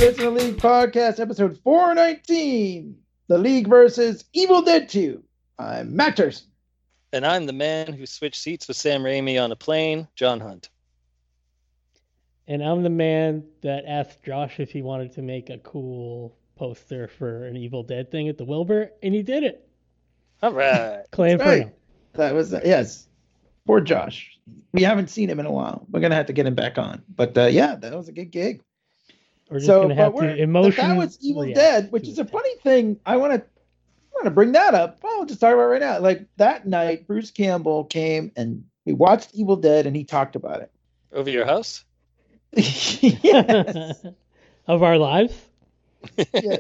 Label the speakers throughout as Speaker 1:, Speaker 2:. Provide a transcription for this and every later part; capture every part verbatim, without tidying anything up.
Speaker 1: Fist in the League podcast, episode four nineteen. The League versus Evil Dead two. I'm Matt Turson.
Speaker 2: And I'm the man who switched seats with Sam Raimi on a plane, John Hunt.
Speaker 3: And I'm the man that asked Josh if he wanted to make a cool poster for an Evil Dead thing at the Wilbur, and he did it.
Speaker 2: All right.
Speaker 3: Clay Inferno.
Speaker 1: That was, uh, yes. Poor Josh. We haven't seen him in a while. We're going to have to get him back on. But uh, yeah, that was a good gig.
Speaker 3: We're just
Speaker 1: so,
Speaker 3: going to have to emotionally.
Speaker 1: That was Evil Dead, which is a funny thing. I want to I want to bring that up. Well, I'll just talk about it right now. Like that night, Bruce Campbell came and we watched Evil Dead and he talked about it.
Speaker 2: Over your house?
Speaker 1: Yes.
Speaker 3: Of our lives?
Speaker 1: Yeah.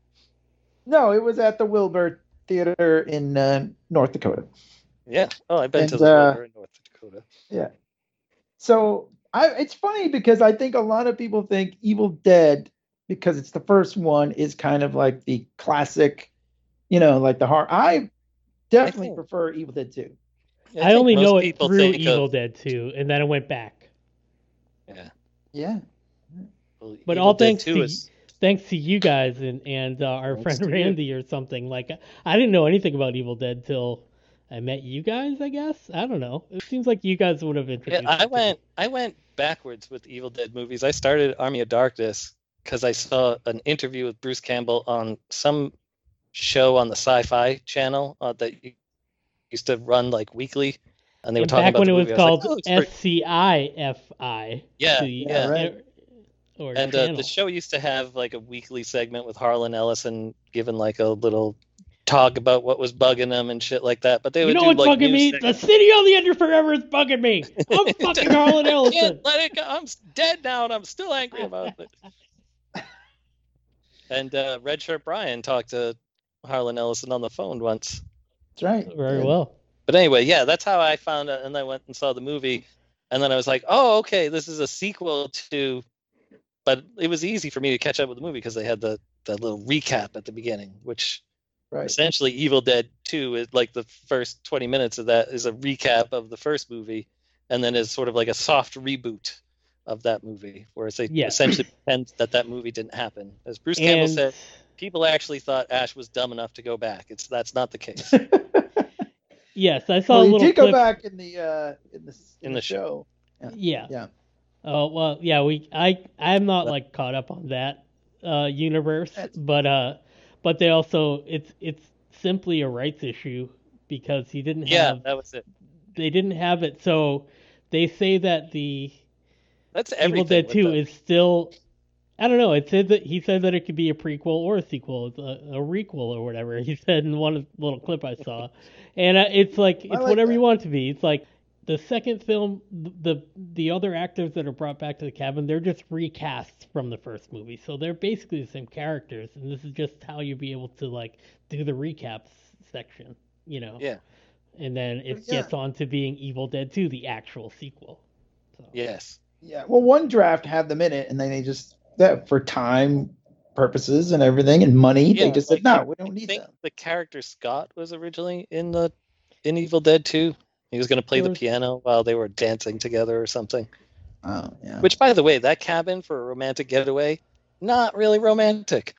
Speaker 1: No, it was at the Wilbur Theater in uh, North Dakota.
Speaker 2: Yeah. Oh, I've been
Speaker 1: and,
Speaker 2: to the
Speaker 1: uh,
Speaker 2: Wilbur in North Dakota.
Speaker 1: Yeah. So I, it's funny because I think a lot of people think Evil Dead, because it's the first one, is kind of like the classic, you know, like the horror. I definitely I think, prefer Evil Dead two.
Speaker 3: Yeah, I, I only know it through Evil of... Dead two, and then it went back.
Speaker 2: Yeah.
Speaker 1: Yeah.
Speaker 3: Well, but Evil all Dead thanks to is... thanks to you guys and and uh, our thanks friend Randy you. or something. Like I didn't know anything about Evil Dead till I met you guys, I guess. I don't know. It seems like you guys would have introduced
Speaker 2: Yeah, I went me. I went backwards with Evil Dead movies. I started Army of Darkness because I saw an interview with Bruce Campbell on some show on the Sci-Fi channel uh, that used to run like weekly, and they were
Speaker 3: and
Speaker 2: talking
Speaker 3: back
Speaker 2: about
Speaker 3: when
Speaker 2: the
Speaker 3: it was
Speaker 2: movie.
Speaker 3: called
Speaker 2: like, oh,
Speaker 3: S C I F I.
Speaker 2: Yeah,
Speaker 3: the,
Speaker 2: yeah.
Speaker 3: Uh,
Speaker 1: right.
Speaker 3: Or
Speaker 2: and uh, the show used to have like a weekly segment with Harlan Ellison giving like a little talk about what was bugging them and shit like that. But they
Speaker 3: you
Speaker 2: would
Speaker 3: know
Speaker 2: do
Speaker 3: what's
Speaker 2: like
Speaker 3: bugging me? The city on the end of forever is bugging me. I'm fucking Harlan Ellison.
Speaker 2: Can't let it go. I'm dead now, and I'm still angry about it. And uh, Red Shirt Brian talked to Harlan Ellison on the phone once.
Speaker 1: That's right.
Speaker 3: Very
Speaker 1: yeah.
Speaker 3: well.
Speaker 2: But anyway, yeah, that's how I found out, and I went and saw the movie, and then I was like, oh, okay, this is a sequel to. But it was easy for me to catch up with the movie because they had the, the little recap at the beginning, which
Speaker 1: right.
Speaker 2: essentially Evil Dead two is like the first twenty minutes of that is a recap of the first movie, and then is sort of like a soft reboot of that movie, whereas they
Speaker 3: yeah.
Speaker 2: essentially pretend that that movie didn't happen. As Bruce
Speaker 3: and...
Speaker 2: Campbell said, people actually thought Ash was dumb enough to go back. It's that's not the case.
Speaker 3: Yes, I saw
Speaker 1: well,
Speaker 3: a
Speaker 1: he
Speaker 3: little
Speaker 1: did
Speaker 3: clip...
Speaker 1: go back in the uh, in the in,
Speaker 2: in the,
Speaker 1: the show.
Speaker 3: show. Yeah.
Speaker 1: Yeah.
Speaker 3: Oh well, yeah. We I I'm not like caught up on that uh, universe,
Speaker 1: That's...
Speaker 3: but uh, but they also it's it's simply a rights issue because he didn't
Speaker 2: yeah,
Speaker 3: have.
Speaker 2: Yeah, that was it.
Speaker 3: They didn't have it, so they say that the
Speaker 2: That's
Speaker 3: Evil Dead two
Speaker 2: the...
Speaker 3: is still. I don't know. It said that he said that it could be a prequel or a sequel, it's a, a requel or whatever. He said in one little clip I saw, and uh, it's like it's
Speaker 1: like
Speaker 3: whatever
Speaker 1: that.
Speaker 3: you want it to be. It's like the second film, the the other actors that are brought back to the cabin, they're just recasts from the first movie, so they're basically the same characters, and this is just how you be able to like do the recaps section, you know?
Speaker 2: Yeah.
Speaker 3: And then it
Speaker 1: yeah.
Speaker 3: gets on to being Evil Dead two, the actual sequel. So.
Speaker 2: Yes.
Speaker 1: Yeah. Well, one draft had them in it, and then they just that for time purposes and everything and money,
Speaker 2: yeah,
Speaker 1: they just
Speaker 2: like,
Speaker 1: said no, we don't
Speaker 2: I
Speaker 1: need
Speaker 2: think
Speaker 1: them.
Speaker 2: The character Scott was originally in the in Evil Dead two. He was going to play
Speaker 3: was...
Speaker 2: the piano while they were dancing together or something.
Speaker 1: Oh, yeah.
Speaker 2: Which, by the way, that cabin for a romantic getaway, not really romantic.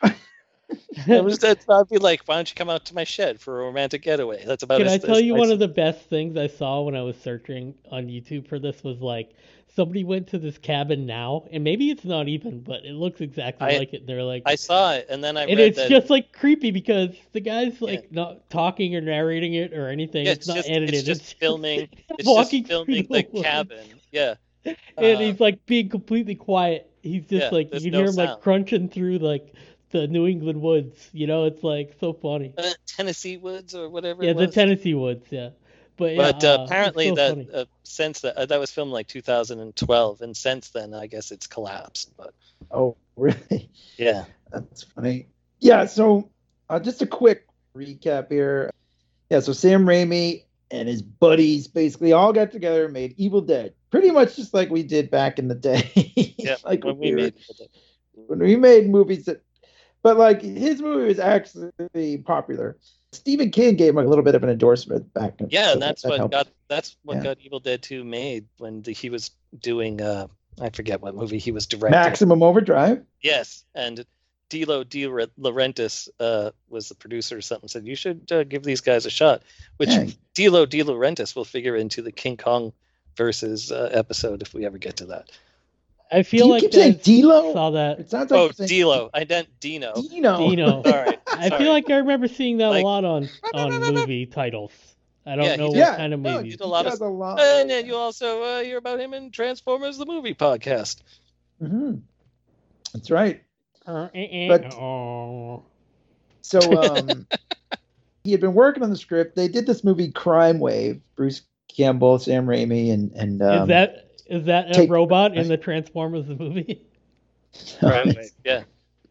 Speaker 2: I was, I'd be like, why don't you come out to my shed for a romantic getaway? That's about.
Speaker 3: Can
Speaker 2: as,
Speaker 3: I tell
Speaker 2: as
Speaker 3: you
Speaker 2: nice
Speaker 3: one
Speaker 2: as...
Speaker 3: of the best things I saw when I was searching on YouTube for this was like somebody went to this cabin now, and maybe it's not even, but it looks exactly
Speaker 2: I,
Speaker 3: like it. They're like,
Speaker 2: I saw it, and then I
Speaker 3: and
Speaker 2: read
Speaker 3: it's
Speaker 2: that...
Speaker 3: just like creepy because the guy's like
Speaker 2: yeah.
Speaker 3: not talking or narrating it or anything.
Speaker 2: Yeah,
Speaker 3: it's,
Speaker 2: it's
Speaker 3: not
Speaker 2: just,
Speaker 3: edited.
Speaker 2: It's just
Speaker 3: it's
Speaker 2: filming. It's
Speaker 3: walking
Speaker 2: just filming the,
Speaker 3: the
Speaker 2: cabin. Yeah.
Speaker 3: And
Speaker 2: uh,
Speaker 3: he's like being completely quiet. He's just
Speaker 2: yeah,
Speaker 3: like you can
Speaker 2: no
Speaker 3: hear him
Speaker 2: sound.
Speaker 3: like crunching through like the New England woods. You know, it's like so funny.
Speaker 2: Uh, Tennessee woods or whatever.
Speaker 3: Yeah,
Speaker 2: it
Speaker 3: the
Speaker 2: was.
Speaker 3: Tennessee woods. Yeah. But, yeah,
Speaker 2: but uh,
Speaker 3: uh,
Speaker 2: apparently
Speaker 3: so
Speaker 2: that
Speaker 3: funny.
Speaker 2: uh, since that uh, that was filmed like two thousand twelve, and since then I guess it's collapsed. But
Speaker 1: oh, really?
Speaker 2: Yeah,
Speaker 1: that's funny. Yeah. So uh, just a quick recap here. Yeah. So Sam Raimi and his buddies basically all got together and made Evil Dead, pretty much just like we did back in the day.
Speaker 2: Yeah,
Speaker 1: like
Speaker 2: when we,
Speaker 1: we were,
Speaker 2: made
Speaker 1: when we made movies that, but like his movie was actually popular. Stephen King gave him a little bit of an endorsement back. In,
Speaker 2: yeah,
Speaker 1: so
Speaker 2: and that's
Speaker 1: that
Speaker 2: what
Speaker 1: helped.
Speaker 2: got that's what
Speaker 1: yeah.
Speaker 2: got Evil Dead two made when the, he was doing uh, I forget what movie he was directing.
Speaker 1: Maximum Overdrive.
Speaker 2: Yes, and Dilo De Laurentiis uh, was the producer or something. Said you should uh, give these guys a shot. Which
Speaker 1: Yeah.
Speaker 2: Dilo De Laurentiis will figure into the King Kong versus uh, episode if we ever get to that.
Speaker 3: I feel
Speaker 1: Do you
Speaker 3: like
Speaker 1: keep saying
Speaker 3: I
Speaker 1: Dilo?
Speaker 3: saw that.
Speaker 1: It sounds like
Speaker 2: Oh,
Speaker 1: you're saying
Speaker 2: Dilo. I meant Dino.
Speaker 1: Dino.
Speaker 3: Dino.
Speaker 2: Sorry.
Speaker 3: I
Speaker 2: sorry.
Speaker 3: feel like I remember seeing that
Speaker 2: Like-
Speaker 3: a lot on on movie titles. I don't
Speaker 2: Yeah, he
Speaker 3: know
Speaker 2: did-
Speaker 3: what
Speaker 1: Yeah,
Speaker 3: kind of
Speaker 1: no,
Speaker 3: movies.
Speaker 2: did a lot of-
Speaker 1: does a lot.
Speaker 2: And then you also uh, hear about him in Transformers the movie podcast.
Speaker 1: hmm That's right.
Speaker 3: Uh, eh, eh,
Speaker 1: But-
Speaker 3: oh.
Speaker 1: So um, he had been working on the script. They did this movie Crime Wave. Bruce Campbell, Sam Raimi, and and um,
Speaker 3: is that is that a
Speaker 1: take-
Speaker 3: robot in the Transformers the movie?
Speaker 2: Crime Wave, Yeah.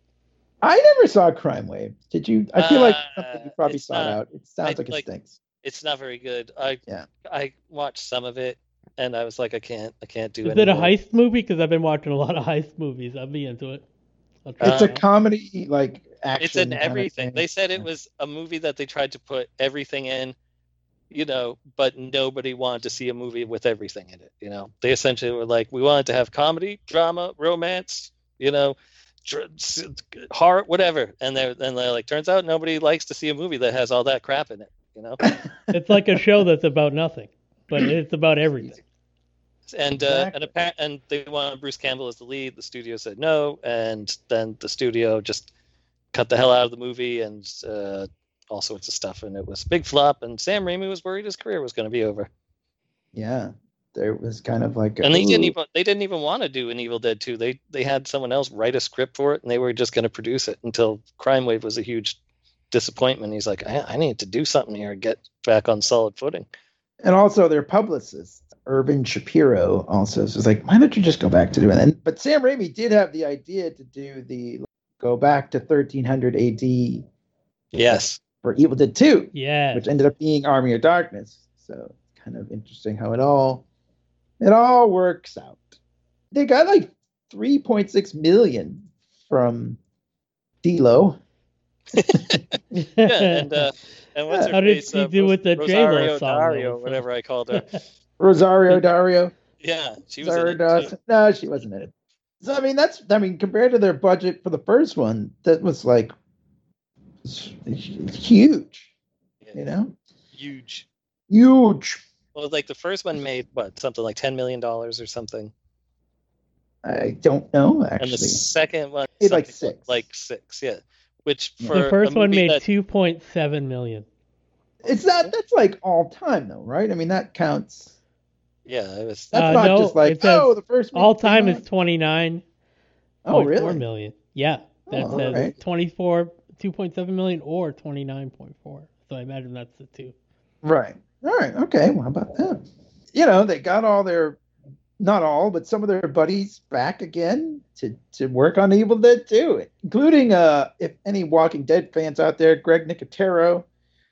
Speaker 1: I never saw Crime Wave. Did you? I feel like
Speaker 2: Uh,
Speaker 1: something you probably
Speaker 2: it's
Speaker 1: saw it
Speaker 2: not-
Speaker 1: out. It sounds
Speaker 2: I-
Speaker 1: like it
Speaker 2: like-
Speaker 1: stinks.
Speaker 2: It's not very good. I
Speaker 1: Yeah.
Speaker 2: I watched some of it and I was like, I can't I can't do
Speaker 3: Is
Speaker 2: any
Speaker 3: it a
Speaker 2: more.
Speaker 3: heist movie? Because I've been watching a lot of heist movies. I'll be into it. I'll try
Speaker 1: It's
Speaker 3: it
Speaker 1: a
Speaker 3: out.
Speaker 1: comedy, like action.
Speaker 2: It's in
Speaker 1: kind of
Speaker 2: everything.
Speaker 1: thing.
Speaker 2: They said it
Speaker 1: Yeah.
Speaker 2: was a movie that they tried to put everything in, you know, but nobody wanted to see a movie with everything in it. You know, they essentially were like, we wanted to have comedy, drama, romance, you know, dr- s- horror, whatever. And they're and they're like, turns out nobody likes to see a movie that has all that crap in it. You know,
Speaker 3: It's like a show that's about nothing, but it's about everything.
Speaker 2: and uh,
Speaker 1: Exactly.
Speaker 2: and apparent and they wanted Bruce Campbell as the lead. The studio said no, and then the studio just cut the hell out of the movie and uh, all sorts of stuff, and it was a big flop. And Sam Raimi was worried his career was going to be over,
Speaker 1: Yeah, there was kind of like. A,
Speaker 2: and they didn't
Speaker 1: ooh.
Speaker 2: even they didn't even want to do an Evil Dead two. They they had someone else write a script for it, and they were just going to produce it until Crime Wave was a huge disappointment. He's like, I, I need to do something here and get back on solid footing.
Speaker 1: And also their publicist, Urban Shapiro, also was like, why don't you just go back to doing that? But Sam Raimi did have the idea to do the go back to thirteen hundred A D
Speaker 2: Yes.
Speaker 1: for Evil Dead two,
Speaker 3: Yeah.
Speaker 1: which ended up being Army of Darkness. So it's kind of interesting how it all it all works out. They got like three point six million from D-Lo.
Speaker 2: Yeah, and uh, and what's her
Speaker 3: How did
Speaker 2: face?
Speaker 3: she
Speaker 2: uh,
Speaker 3: do with the J-Lo
Speaker 2: Rosario
Speaker 3: song,
Speaker 2: Dario,
Speaker 3: though?
Speaker 2: whatever I called her.
Speaker 1: Rosario Dario.
Speaker 2: Yeah, she was in
Speaker 1: Sarah
Speaker 2: it,
Speaker 1: Dawson.
Speaker 2: too.
Speaker 1: No, she wasn't in it. So I mean, that's I mean, compared to their budget for the first one, that was like it's- it's huge. You know,
Speaker 2: Huge.
Speaker 1: huge.
Speaker 2: Well, like the first one made what something like ten million dollars or something,
Speaker 1: I don't know
Speaker 2: and the
Speaker 1: actually.
Speaker 2: second one
Speaker 1: Made like
Speaker 2: something
Speaker 1: six.
Speaker 2: like six. Yeah, which
Speaker 1: Yeah.
Speaker 2: for
Speaker 3: The first
Speaker 2: a
Speaker 3: one
Speaker 2: movie
Speaker 3: made
Speaker 2: that-
Speaker 3: two point seven million.
Speaker 1: It's not. That's like all time though, right? I mean, that counts.
Speaker 2: Yeah, it was.
Speaker 1: That's
Speaker 3: Uh,
Speaker 1: not
Speaker 3: no,
Speaker 1: just like
Speaker 3: it says
Speaker 1: oh, the first week
Speaker 3: All
Speaker 1: came
Speaker 3: time
Speaker 1: out.
Speaker 3: is twenty-nine
Speaker 1: oh
Speaker 3: point four
Speaker 1: really?
Speaker 3: million. Yeah, that
Speaker 1: Oh,
Speaker 3: says
Speaker 1: alright.
Speaker 3: twenty-four, two point seven million or twenty-nine point four. So I imagine that's the two.
Speaker 1: Right. All right. Okay. Well, how about that? You know, they got all their, not all, but some of their buddies back again to to work on Evil Dead two, including uh, if any Walking Dead fans out there, Greg Nicotero,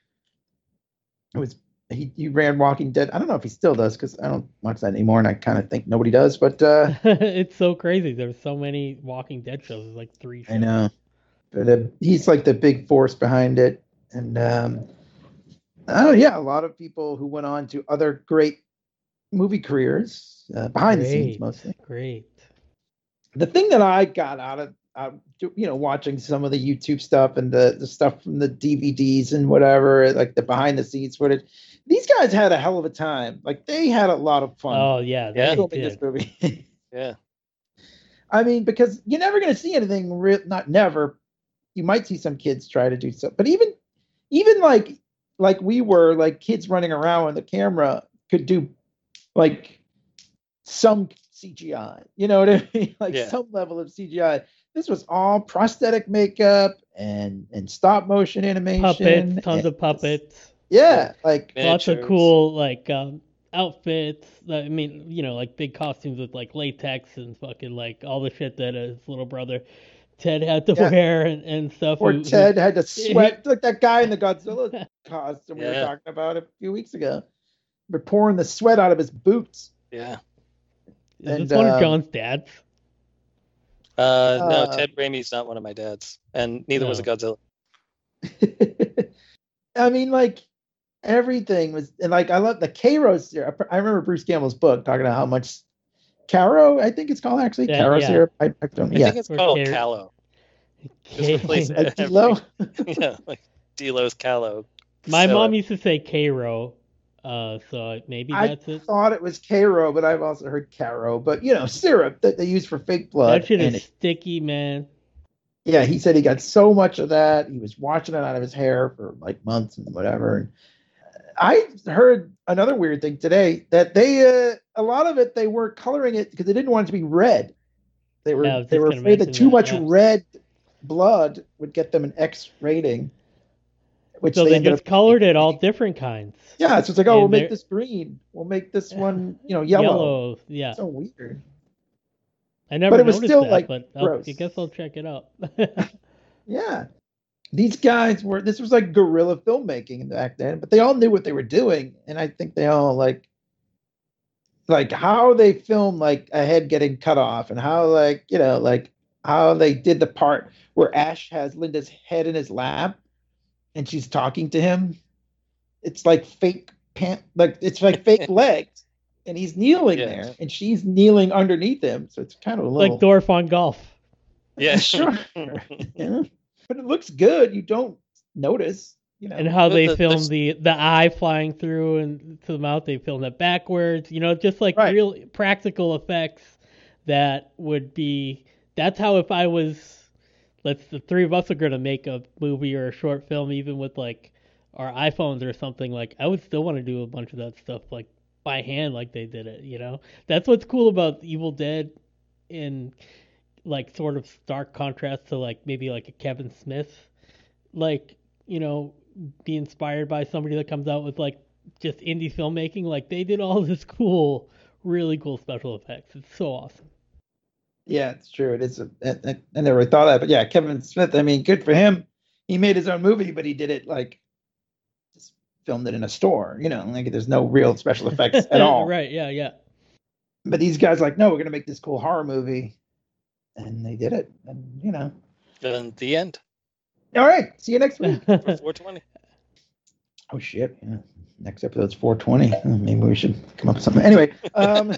Speaker 1: who was he, he ran Walking Dead. I don't know if he still does because I don't watch that anymore, and I kind of think nobody does. But uh,
Speaker 3: It's so crazy. There's so many Walking Dead shows. There's like three shows.
Speaker 1: I know, but uh, he's like the big force behind it, and um, oh yeah, a lot of people who went on to other great movie careers uh, behind the scenes
Speaker 3: Great.
Speaker 1: mostly.
Speaker 3: Great.
Speaker 1: The thing that I got out of uh, you know watching some of the YouTube stuff and the, the stuff from the D V Ds and whatever, like the behind the scenes footage, these guys had a hell of a time. Like they had a lot of fun
Speaker 3: Oh yeah,
Speaker 2: Yeah.
Speaker 3: they
Speaker 1: filming this
Speaker 3: did.
Speaker 1: movie.
Speaker 2: Yeah,
Speaker 1: I mean, because you're never going to see anything real. Not never. You might see some kids try to do so, but even even like like we were like kids running around with the camera could do like some C G I. You know what I mean? Like
Speaker 2: Yeah.
Speaker 1: some level of C G I. This was all prosthetic makeup and and stop motion animation.
Speaker 3: Puppets, tons
Speaker 1: and-
Speaker 3: of puppets.
Speaker 1: Yeah, like
Speaker 3: Lots of
Speaker 2: Miniatures.
Speaker 3: cool like um, outfits. I mean, you know, like big costumes with like latex and fucking like all the shit that his little brother Ted had to
Speaker 1: Yeah.
Speaker 3: wear and, and stuff.
Speaker 1: or
Speaker 3: who- who-
Speaker 1: Ted had to sweat like that guy in the Godzilla costume we were
Speaker 2: Yeah.
Speaker 1: talking about a few weeks ago. We're pouring the sweat out of his boots.
Speaker 2: yeah.
Speaker 3: Is
Speaker 1: and,
Speaker 3: this one of
Speaker 1: um,
Speaker 3: John's dads?
Speaker 2: Uh, no,
Speaker 1: Uh,
Speaker 2: Ted Raimi's not one of my dads, and neither was a
Speaker 3: No.
Speaker 2: Godzilla.
Speaker 1: I mean, like everything was, and like I love the Kairos. I remember Bruce Campbell's book talking about how much Caro, I think it's called actually
Speaker 3: Yeah,
Speaker 1: Caro
Speaker 3: yeah.
Speaker 1: syrup. I, I don't.
Speaker 2: I
Speaker 1: Yeah,
Speaker 2: think it's
Speaker 3: Or
Speaker 2: called
Speaker 3: carrot.
Speaker 2: Callow.
Speaker 3: K-
Speaker 2: Just replace
Speaker 1: like
Speaker 2: every-
Speaker 1: D'Lo.
Speaker 2: Yeah, like D'Lo's Callow.
Speaker 3: My
Speaker 2: So,
Speaker 3: mom used to say Cairo, uh, so maybe
Speaker 1: I
Speaker 3: that's it.
Speaker 1: thought it was Caro, but I've also heard Caro. But you know, syrup that they use for fake blood.
Speaker 3: That shit
Speaker 1: and
Speaker 3: is
Speaker 1: it-
Speaker 3: sticky, man.
Speaker 1: yeah, he said he got so much of that. He was washing it out of his hair for like months and whatever. And I heard another weird thing today that they uh, a lot of it they were coloring it because they didn't want it to be red. They were
Speaker 3: Yeah, I was
Speaker 1: they
Speaker 3: just
Speaker 1: were
Speaker 3: gonna
Speaker 1: afraid that
Speaker 3: mention
Speaker 1: too
Speaker 3: that,
Speaker 1: much
Speaker 3: yeah.
Speaker 1: red blood would get them an X rating. Which
Speaker 3: So
Speaker 1: they,
Speaker 3: they
Speaker 1: ended
Speaker 3: just
Speaker 1: up
Speaker 3: colored it all different kinds.
Speaker 1: Yeah, so it's like, oh,
Speaker 3: And
Speaker 1: we'll make
Speaker 3: they're-
Speaker 1: this green. We'll make this one, you know, yellow.
Speaker 3: Yellow, yeah.
Speaker 1: So weird.
Speaker 3: I never
Speaker 1: But it was
Speaker 3: noticed
Speaker 1: still,
Speaker 3: that,
Speaker 1: like,
Speaker 3: but I'll,
Speaker 1: gross.
Speaker 3: I guess I'll check it out.
Speaker 1: Yeah. These guys were, this was like guerrilla filmmaking back then, but they all knew what they were doing. And I think they all like, like how they film like a head getting cut off and how like, you know, like how they did the part where Ash has Linda's head in his lap and she's talking to him. It's like fake pant, like it's like fake legs. And he's kneeling
Speaker 2: Yeah.
Speaker 1: there and she's kneeling underneath him. So it's kind of a little
Speaker 3: Like Dorf on golf.
Speaker 2: yeah,
Speaker 1: sure. Yeah. But it looks good. You don't notice, you know.
Speaker 3: And how
Speaker 2: But
Speaker 3: they
Speaker 2: the-
Speaker 3: filmed
Speaker 2: the-
Speaker 3: the, the eye flying through and to the mouth, they filmed it backwards. You know, just like
Speaker 1: Right.
Speaker 3: real practical effects that would be. That's how if I was, let's the three of us are gonna make a movie or a short film, even with like our iPhones or something. Like I would still want to do a bunch of that stuff like by hand, like they did it. You know, that's what's cool about Evil Dead, in like sort of stark contrast to like maybe like a Kevin Smith, like, you know, be inspired by somebody that comes out with like just indie filmmaking. Like they did all this cool, really cool special effects. It's so awesome.
Speaker 1: Yeah, it's true. It is. A, I, I never thought of that, but yeah, Kevin Smith. I mean, good for him. He made his own movie, but he did it like just filmed it in a store. You know, like there's no real special effects at all.
Speaker 3: Right? Yeah, yeah.
Speaker 1: But these guys like, no, we're gonna make this cool horror movie, and they did it. And you know,
Speaker 2: Then the end
Speaker 1: all right. See you next week.
Speaker 2: for four twenty.
Speaker 1: Oh shit! Yeah. Next episode's four twenty. Oh, maybe we should come up with something. Anyway, um,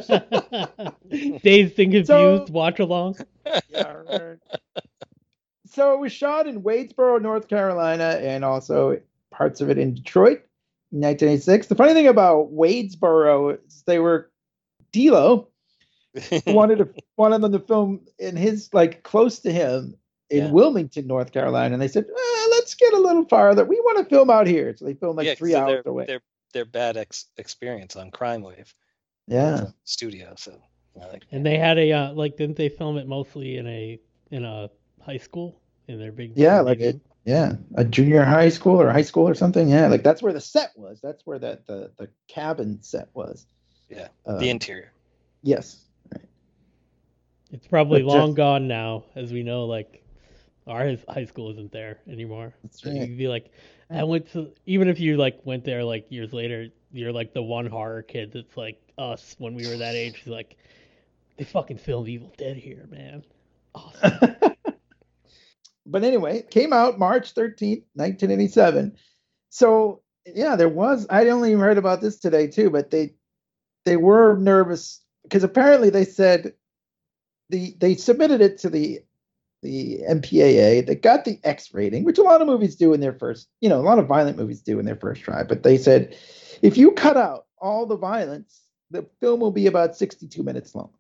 Speaker 3: Dazed and confused.
Speaker 1: So-
Speaker 3: Watch along.
Speaker 1: yeah, right. So it was shot in Wadesboro, North Carolina, and also parts of it in Detroit in nineteen eighty-six. The funny thing about Wadesboro is they were D'Lo wanted to wanted them to film in his like close to him in
Speaker 2: Yeah.
Speaker 1: Wilmington, North Carolina, and they said, eh, let's get a little farther. We want to film out here, so they filmed like
Speaker 2: Yeah, 'cause
Speaker 1: three
Speaker 2: of
Speaker 1: hours
Speaker 2: their,
Speaker 1: away.
Speaker 2: Their their bad ex- experience on Crime Wave
Speaker 1: Yeah.
Speaker 2: studio. So I like,
Speaker 3: And they had a uh, like, didn't they film it mostly in a in a high school in their big
Speaker 1: Yeah, like
Speaker 3: stadium?
Speaker 1: it. Yeah, a junior high school or high school or something. Yeah, like that's where the set was. That's where that the the cabin set was.
Speaker 2: yeah,
Speaker 1: Uh,
Speaker 2: the interior.
Speaker 1: yes.
Speaker 3: It's probably
Speaker 1: But
Speaker 3: long
Speaker 1: just-
Speaker 3: gone now, as we know. Like our his- high school isn't there anymore.
Speaker 1: That's
Speaker 3: So
Speaker 1: right.
Speaker 3: you'd be like, I went to, even if you like went there like years later, you're like the one horror kid that's like us when we were that age. Who's like, they fucking filmed Evil Dead here, man. Awesome.
Speaker 1: But anyway, it came out March thirteenth, nineteen eighty-seven. So yeah, there was. I only heard about this today too, but they they were nervous because apparently they said the they submitted it to the the M P A A. They got the X rating, which a lot of movies do in their first, you know, a lot of violent movies do in their first try. But they said if you cut out all the violence, the film will be about sixty-two minutes long.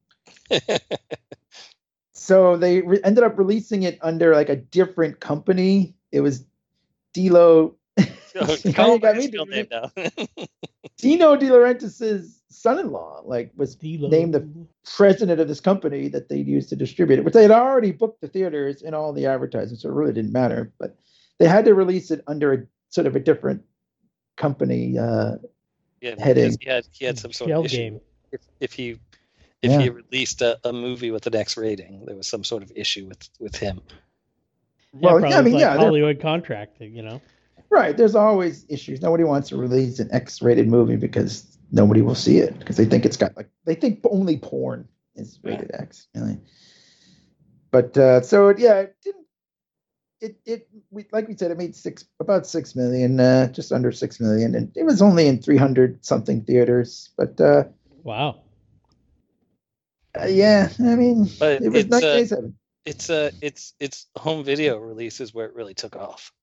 Speaker 1: So they re- ended up releasing it under like a different company. It was D'Lo.
Speaker 2: Oh,
Speaker 1: Now
Speaker 2: call
Speaker 1: you got
Speaker 2: his
Speaker 1: me
Speaker 2: real
Speaker 1: doing
Speaker 2: name
Speaker 1: it.
Speaker 2: now.
Speaker 1: Dino De Laurentiis's son-in-law, like, was
Speaker 3: D-Lo.
Speaker 1: named the president of this company that they'd used to distribute it, which they had already booked the theaters and all the advertising, so it really didn't matter. But they had to release it under a sort of a different company. Uh,
Speaker 2: Yeah,
Speaker 1: Heading.
Speaker 2: because he had he had some sort
Speaker 3: Shell
Speaker 2: of issue.
Speaker 3: game.
Speaker 2: If, if he if
Speaker 1: Yeah.
Speaker 2: he released a, a movie with an X rating, there was some sort of issue with with him.
Speaker 1: Well,
Speaker 3: yeah,
Speaker 1: yeah, I mean,
Speaker 3: like
Speaker 1: yeah, they're-
Speaker 3: Hollywood contract, you know.
Speaker 1: right, there's always issues. Nobody wants to release an X-rated movie because nobody will see it because they think it's got like they think only porn is rated X. Really. But uh, so it, yeah, it didn't. It it we, like we said, it made six about six million, uh, just under six million, and it was only in three hundred something theaters. But uh,
Speaker 3: Wow.
Speaker 1: Uh, yeah, I mean,
Speaker 2: But
Speaker 1: it was
Speaker 2: it's uh,
Speaker 1: nineteen eighty-seven.
Speaker 2: it's uh, it's it's home video releases where it really took off.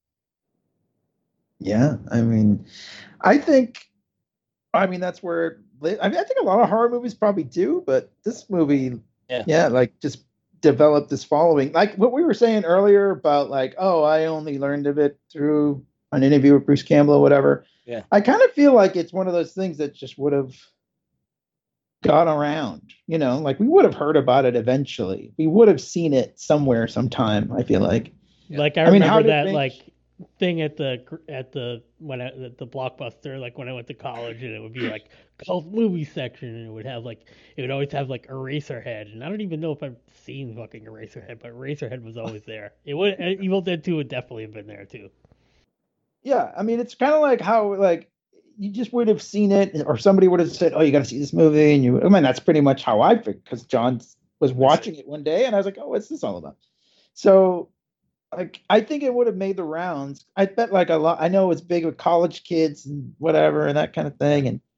Speaker 1: Yeah, I mean, I think, I mean, that's where I mean, I think a lot of horror movies probably do, but this movie,
Speaker 2: Yeah,
Speaker 1: yeah, like just developed this following. Like what we were saying earlier about, like, oh, I only learned of it through an interview with Bruce Campbell or whatever.
Speaker 2: Yeah.
Speaker 1: I kind of feel like it's one of those things that just would have gone around, you know, like we would have heard about it eventually. We would have seen it somewhere sometime, I feel like.
Speaker 2: Yeah.
Speaker 3: Like I,
Speaker 1: I mean, how
Speaker 3: remember
Speaker 1: did
Speaker 3: that
Speaker 1: Mitch-
Speaker 3: like thing at the at the when I, at the Blockbuster, like when I went to college, and it would be like cult movie section, and it would have like it would always have like Eraserhead, and I don't even know if I've seen fucking Eraserhead, but Eraserhead was always there. It would Evil Dead two would definitely have been there too.
Speaker 1: Yeah, I mean, it's kind of like how, like, you just would have seen it, or somebody would have said, "Oh, you got to see this movie," and you. I mean, that's pretty much how I figured, because John was watching it one day, and I was like, "Oh, what's this all about?" So, like, I think it would have made the rounds. I bet, like, a lot. I know it's big with college kids and whatever and that kind of thing, and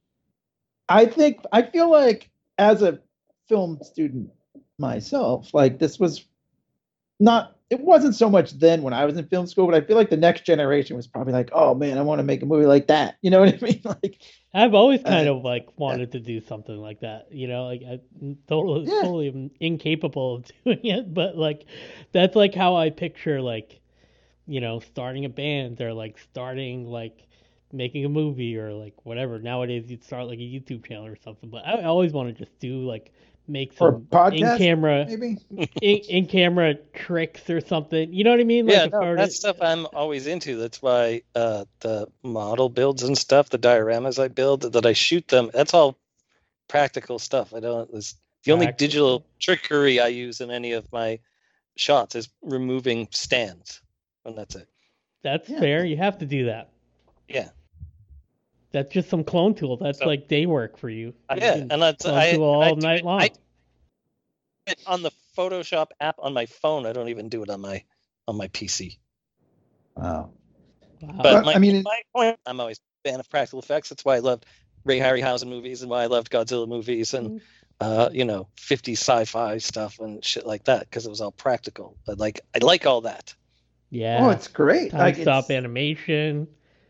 Speaker 1: I think I feel like as a film student myself, like this was not. It wasn't so much then when I was in film school, but I feel like the next generation was probably like, "Oh man, I want to make a movie like that." You know what I mean? Like,
Speaker 3: I've always kind
Speaker 1: Uh,
Speaker 3: of like wanted to do something like that, you know, like I totally
Speaker 1: Yeah.
Speaker 3: totally am incapable of doing it, but like that's like how I picture like, you know, starting a band or like starting like making a movie or like whatever. Nowadays you'd start like a YouTube channel or something, but I always want to just do like make
Speaker 1: or a
Speaker 3: some in
Speaker 1: podcast,
Speaker 3: camera
Speaker 1: maybe.
Speaker 3: in, in camera tricks or something. You know what I mean? Like
Speaker 2: yeah,
Speaker 3: if
Speaker 2: no,
Speaker 3: I were
Speaker 2: that
Speaker 3: to-
Speaker 2: stuff I'm always into. That's why uh, the model builds and stuff, the dioramas I build, that I shoot them. That's all practical stuff. I don't. It's, the only
Speaker 3: Practical.
Speaker 2: digital trickery I use in any of my shots is removing stands, and that's it.
Speaker 3: That's
Speaker 1: Yeah.
Speaker 3: fair. You have to do that.
Speaker 2: Yeah,
Speaker 3: That's just some clone tool. That's
Speaker 2: So-
Speaker 3: like day work for you.
Speaker 2: Uh,
Speaker 3: You
Speaker 2: yeah,
Speaker 3: can
Speaker 2: and that's
Speaker 3: clone
Speaker 2: I,
Speaker 3: tool all
Speaker 2: I do
Speaker 3: night
Speaker 2: it-
Speaker 3: long.
Speaker 2: I do it on the Photoshop app on my phone. I don't even do it on my on my P C.
Speaker 1: Wow.
Speaker 3: Wow.
Speaker 2: But
Speaker 1: Well,
Speaker 2: my,
Speaker 1: I mean,
Speaker 2: my point, I'm always a fan of practical effects. That's why I loved Ray Harryhausen movies and why I loved Godzilla movies and uh, you know, fifties sci-fi stuff and shit like that, because it was all practical. But like, I like all that.
Speaker 3: yeah.
Speaker 1: Oh, it's great.
Speaker 3: Time
Speaker 1: Like,
Speaker 3: stop
Speaker 1: it's,
Speaker 3: animation.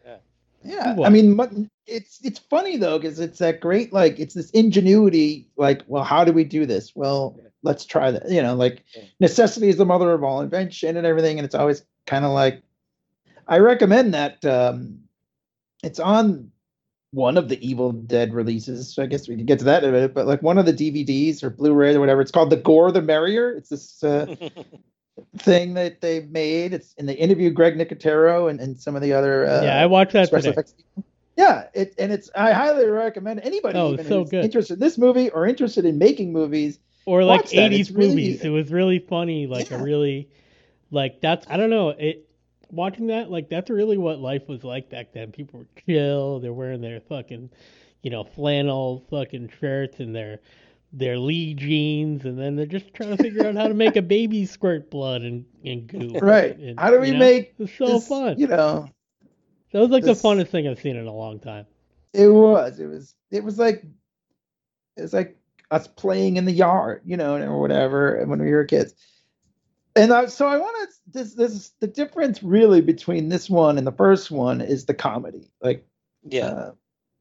Speaker 1: yeah.
Speaker 3: What?
Speaker 1: I mean, mu- it's it's funny though, because it's that great. Like, it's this ingenuity. Like, well, how do we do this? Well, let's try that. You know, like
Speaker 2: Yeah.
Speaker 1: necessity is the mother of all invention and everything. And it's always kind of like, I recommend that. Um, it's on one of the Evil Dead releases. So I guess we could get to that in a minute. But like one of the D V Ds or Blu-ray or whatever, it's called The Gore the Merrier. It's this uh, thing that they made. It's and they interviewed Greg Nicotero and, and some of the other uh,
Speaker 3: yeah, I watched that
Speaker 1: special
Speaker 3: today.
Speaker 1: effects people. Yeah, it and it's I highly recommend anybody
Speaker 3: Oh,
Speaker 1: even
Speaker 3: so
Speaker 1: who's
Speaker 3: good.
Speaker 1: interested in this movie or interested in making movies.
Speaker 3: Or like
Speaker 1: Watch that.
Speaker 3: eighties
Speaker 1: It's really-
Speaker 3: movies. It was really funny. Like
Speaker 1: Yeah.
Speaker 3: a really, like that's I don't know. It watching that like that's really what life was like back then. People were chill. They're wearing their fucking, you know, flannel fucking shirts and their their Lee jeans, and then they're just trying to figure out how to make a baby squirt blood and and goo.
Speaker 1: Right.
Speaker 3: And,
Speaker 1: How do we
Speaker 3: you know,
Speaker 1: make
Speaker 3: It's so
Speaker 1: this,
Speaker 3: fun.
Speaker 1: You know,
Speaker 3: That was like
Speaker 1: this-
Speaker 3: the funnest thing I've seen in a long time.
Speaker 1: it was. It was. It was like. It was like us playing in the yard, you know, or whatever when we were kids. And I, so I want to. This. This. The difference really between this one and the first one is the comedy. Like.
Speaker 2: Yeah,
Speaker 1: Uh,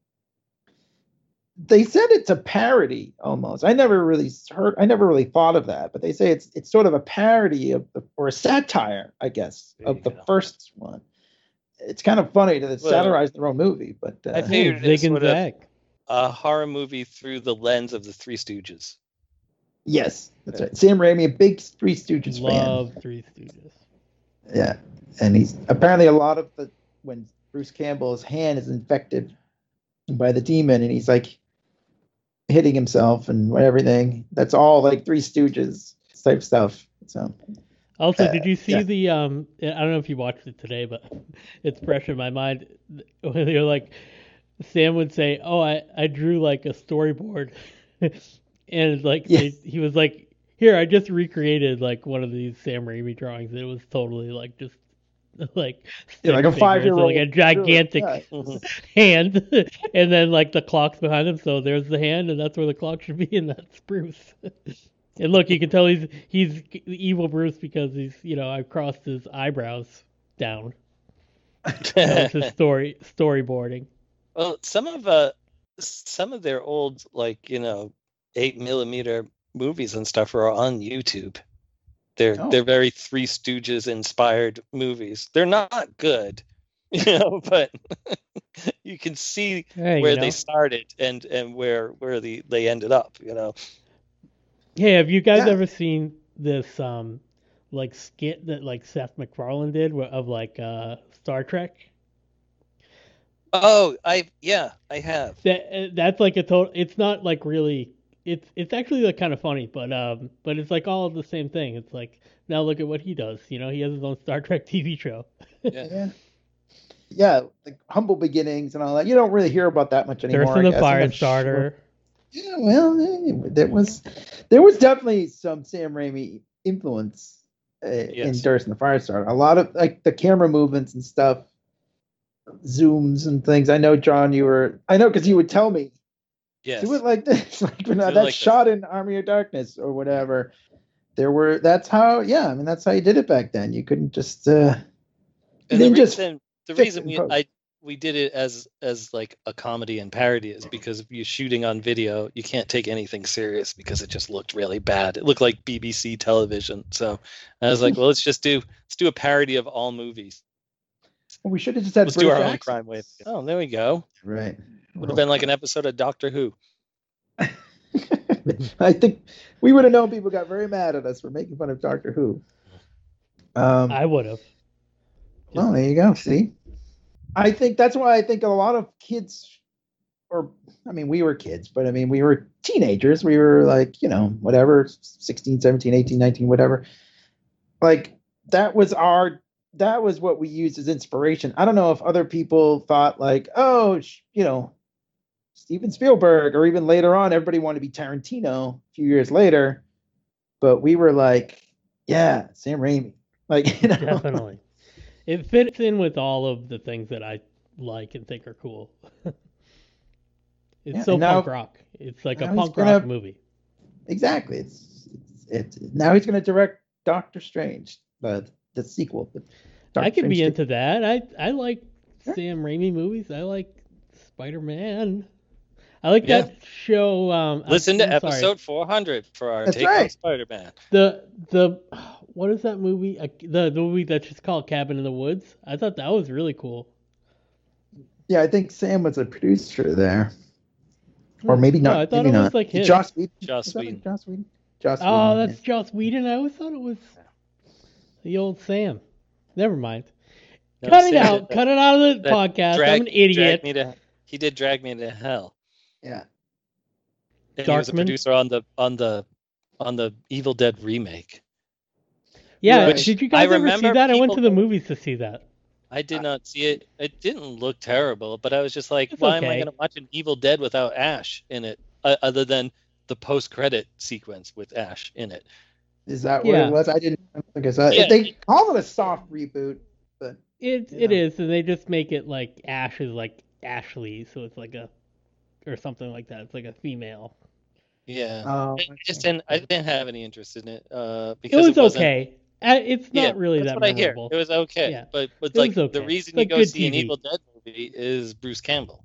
Speaker 1: they said it's a parody almost. I never really heard. I never really thought of that, but they say it's it's sort of a parody of the or a satire, I guess,
Speaker 2: There
Speaker 1: of
Speaker 2: you
Speaker 1: the
Speaker 2: go.
Speaker 1: first one. It's kind of funny to
Speaker 2: Well,
Speaker 1: satirize their own movie, but uh,
Speaker 2: I
Speaker 3: Hey,
Speaker 2: figured it's
Speaker 3: Zig and
Speaker 2: sort of
Speaker 3: Zag.
Speaker 2: a horror movie through the lens of the Three Stooges.
Speaker 1: yes, that's right. Sam Raimi, a big Three Stooges
Speaker 3: Love Three Stooges.
Speaker 1: fan. Yeah, and he's apparently a lot of the when Bruce Campbell's hand is infected by the demon, and he's like hitting himself and everything. That's all like Three Stooges type stuff. So
Speaker 3: Also,
Speaker 1: Uh,
Speaker 3: did you see
Speaker 1: yeah.
Speaker 3: the um I don't know if you watched it today, but it's fresh in my mind when they're like Sam would say, "Oh, I I drew like a storyboard." And like
Speaker 1: Yes.
Speaker 3: they, he was like, "Here, I just recreated like one of these Sam Raimi drawings." It was totally like just like
Speaker 1: Yeah, like a
Speaker 3: stick figure, so
Speaker 1: five-year-old.
Speaker 3: like a gigantic
Speaker 1: Yeah.
Speaker 2: Mhm.
Speaker 3: hand, and then like the clock's behind him, so there's the hand, and that's where the clock should be, and that's Bruce. And look, you can tell he's he's evil Bruce because he's you know I've crossed his eyebrows down. That was his story storyboarding.
Speaker 2: Well, some of uh some of their old like you know eight millimeter movies and stuff are on YouTube. They're
Speaker 1: Oh.
Speaker 2: they're very Three Stooges inspired movies. They're not good, you know, but you can see
Speaker 3: Hey,
Speaker 2: where
Speaker 3: you know.
Speaker 2: they started and and where where the they ended up. You know.
Speaker 3: Hey, have you guys
Speaker 1: Yeah.
Speaker 3: ever seen this um like skit that like Seth MacFarlane did wh- of like uh Star Trek?
Speaker 2: Oh, I yeah, I have.
Speaker 3: That uh, that's like a total. It's not like really. It's it's actually like kind of funny, but um, but it's like all of the same thing. It's like now look at what he does. You know, he has his own Star Trek T V show.
Speaker 2: Yeah.
Speaker 1: Yeah. Yeah, like humble beginnings and all that. You don't really hear about that much anymore.
Speaker 3: Thirst
Speaker 1: I
Speaker 3: in the
Speaker 1: guess. I'm
Speaker 3: Fire
Speaker 1: not sure.
Speaker 3: Starter.
Speaker 1: Yeah, well, eh, there was there was definitely some Sam Raimi influence uh, in
Speaker 2: Yes.
Speaker 1: Thirst in the Firestarter. A lot of like the camera movements and stuff, zooms and things. I know, John, you were. I know because you would tell me
Speaker 2: Yes.
Speaker 1: do it like this, like when
Speaker 2: Do
Speaker 1: that
Speaker 2: it like this.
Speaker 1: shot in Army of Darkness or whatever. There were. That's how. Yeah, I mean, that's how you did it back then. You couldn't just. uh You
Speaker 2: And the
Speaker 1: didn't just
Speaker 2: reason the
Speaker 1: fix
Speaker 2: reason
Speaker 1: it
Speaker 2: we
Speaker 1: in post.
Speaker 2: I we did it as as like a comedy and parody is because if you're shooting on video, you can't take anything serious because it just looked really bad. It looked like B B C television. So I was like, well, let's just do let's do a parody of all movies.
Speaker 1: We should have just had
Speaker 2: Let's do our
Speaker 1: British
Speaker 2: own
Speaker 1: accents.
Speaker 2: crime wave. Oh, there we go.
Speaker 1: Right.
Speaker 2: Would have been like an episode of Doctor Who.
Speaker 1: I think we would have known people got very mad at us for making fun of Doctor Who. Um,
Speaker 3: I would have.
Speaker 1: well, there you go. See, I think that's why I think a lot of kids, or I mean, we were kids, but I mean, we were teenagers. We were like, you know, whatever, sixteen, seventeen, eighteen, nineteen, whatever. Like that was our, that was what we used as inspiration. I don't know if other people thought like, oh, sh- you know, Steven Spielberg, or even later on, everybody wanted to be Tarantino a few years later. But we were like, yeah, Sam Raimi. Like, you know,
Speaker 3: Definitely. It fits in with all of the things that I like and think are cool. It's
Speaker 1: Yeah,
Speaker 3: so
Speaker 1: and now-
Speaker 3: punk rock. It's like a
Speaker 1: now he's
Speaker 3: punk
Speaker 1: gonna-
Speaker 3: rock movie.
Speaker 1: exactly. It's, it's, it's now he's going to direct Doctor Strange, the the sequel. the Doctor
Speaker 3: I could be
Speaker 1: Strange
Speaker 3: into that. I I like
Speaker 1: Sure.
Speaker 3: Sam Raimi movies. I like Spider Man. I like
Speaker 2: Yeah.
Speaker 3: that show. Um, I'm-
Speaker 2: Listen to
Speaker 3: I'm sorry.
Speaker 2: episode four hundred for our
Speaker 1: That's
Speaker 2: take on
Speaker 1: right.
Speaker 2: Spider-Man.
Speaker 3: The the what is that movie? Uh, the the movie that's just called Cabin in the Woods. I thought that was really cool.
Speaker 1: Yeah, I think Sam was a producer there, or maybe
Speaker 3: No,
Speaker 1: not.
Speaker 3: I thought
Speaker 1: maybe
Speaker 3: it was
Speaker 1: not.
Speaker 3: like his.
Speaker 1: Joss Whedon.
Speaker 2: Joss
Speaker 1: Was that like
Speaker 2: Whedon.
Speaker 1: Joss Whedon. Joss
Speaker 3: Oh,
Speaker 1: Whedon,
Speaker 3: that's Joss Whedon. I always thought it was the old Sam. Never mind.
Speaker 2: No,
Speaker 3: Cut it
Speaker 2: Sam
Speaker 3: out.
Speaker 2: did that-
Speaker 3: Cut it out of the
Speaker 2: that
Speaker 3: podcast.
Speaker 2: drag-
Speaker 3: I'm an idiot.
Speaker 2: drag me to- he did drag me to hell.
Speaker 1: yeah.
Speaker 2: And he was a
Speaker 3: Darkman?
Speaker 2: producer on the on the on the Evil Dead remake.
Speaker 3: Yeah,
Speaker 1: Which
Speaker 3: did you
Speaker 2: I
Speaker 3: guys ever see
Speaker 2: remember
Speaker 3: that? I went
Speaker 2: people
Speaker 3: to the
Speaker 2: going-
Speaker 3: movies to see that.
Speaker 2: I did not see it. It didn't look terrible, but I was just like,
Speaker 3: It's
Speaker 2: why am I
Speaker 3: okay.
Speaker 2: going to watch an Evil Dead without Ash in it, uh, other than the post-credit sequence with Ash in it?
Speaker 1: Is that what
Speaker 3: Yeah.
Speaker 1: it was? I didn't I don't think I saw it.
Speaker 2: Yeah.
Speaker 1: They call it a soft reboot, but
Speaker 3: It
Speaker 1: Yeah.
Speaker 3: it is, and they just make it like Ash is like Ashley, so it's like a or something like that. It's like a female.
Speaker 2: Yeah,
Speaker 1: um,
Speaker 2: I just didn't. I didn't have any interest in it uh,
Speaker 3: It
Speaker 2: because
Speaker 3: was
Speaker 2: it wasn't.
Speaker 3: okay. Uh, It's not
Speaker 2: Yeah,
Speaker 3: really
Speaker 2: that's
Speaker 3: that
Speaker 2: what I hear.
Speaker 3: memorable.
Speaker 2: It was okay,
Speaker 3: Yeah.
Speaker 2: but but
Speaker 3: It
Speaker 2: like
Speaker 3: was
Speaker 2: the
Speaker 3: okay.
Speaker 2: reason
Speaker 3: Like
Speaker 2: you go
Speaker 3: good
Speaker 2: see an
Speaker 3: T V.
Speaker 2: Evil Dead movie is Bruce Campbell,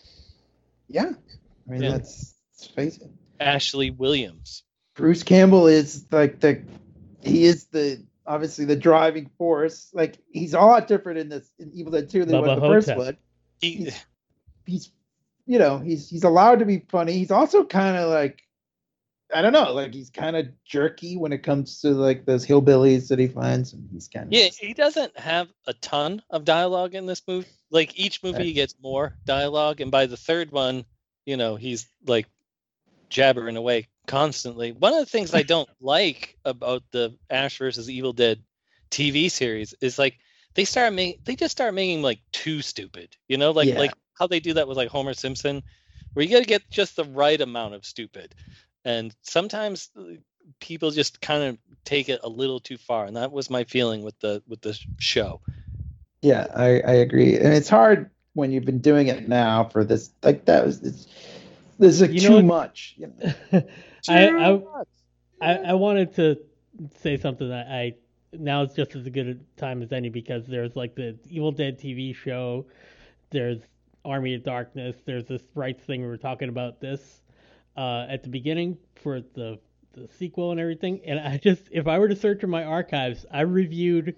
Speaker 1: yeah. I mean,
Speaker 2: Yeah.
Speaker 1: let's, let's face it.
Speaker 2: Ashley Williams.
Speaker 1: Bruce Campbell is like the he is the obviously the driving force. Like he's a lot different in this in Evil Dead two than
Speaker 3: Bubba
Speaker 1: what the first
Speaker 3: Hotep.
Speaker 1: one.
Speaker 2: He,
Speaker 1: He's- He's you know he's he's allowed to be funny. He's also kind of like I don't know, like he's kind of jerky when it comes to like those hillbillies that he finds, and he's kind of
Speaker 2: yeah, he doesn't have a ton of dialogue in this movie. Like each movie
Speaker 1: Right.
Speaker 2: gets more dialogue, and by the third one, you know, he's like jabbering away constantly. One of the things I don't like about the Ash versus Evil Dead T V series is like they start making they just start making like too stupid. You know, like
Speaker 1: Yeah.
Speaker 2: like how they do that with like Homer Simpson, where you got to get just the right amount of stupid. And sometimes uh, people just kind of take it a little too far, and that was my feeling with the with the show.
Speaker 1: Yeah, I, I agree. And it's hard when you've been doing it now for this. Like that was it's, this is like
Speaker 3: You
Speaker 1: too
Speaker 3: know what?
Speaker 1: much. You know?
Speaker 3: I,
Speaker 2: Too
Speaker 3: I
Speaker 2: much.
Speaker 3: I I wanted to say something that I now it's just as good a time as any because there's like the Evil Dead T V show, there's Army of Darkness, there's this rights thing we were talking about this uh, at the beginning for the the sequel and everything. And I just if I were to search in my archives, I reviewed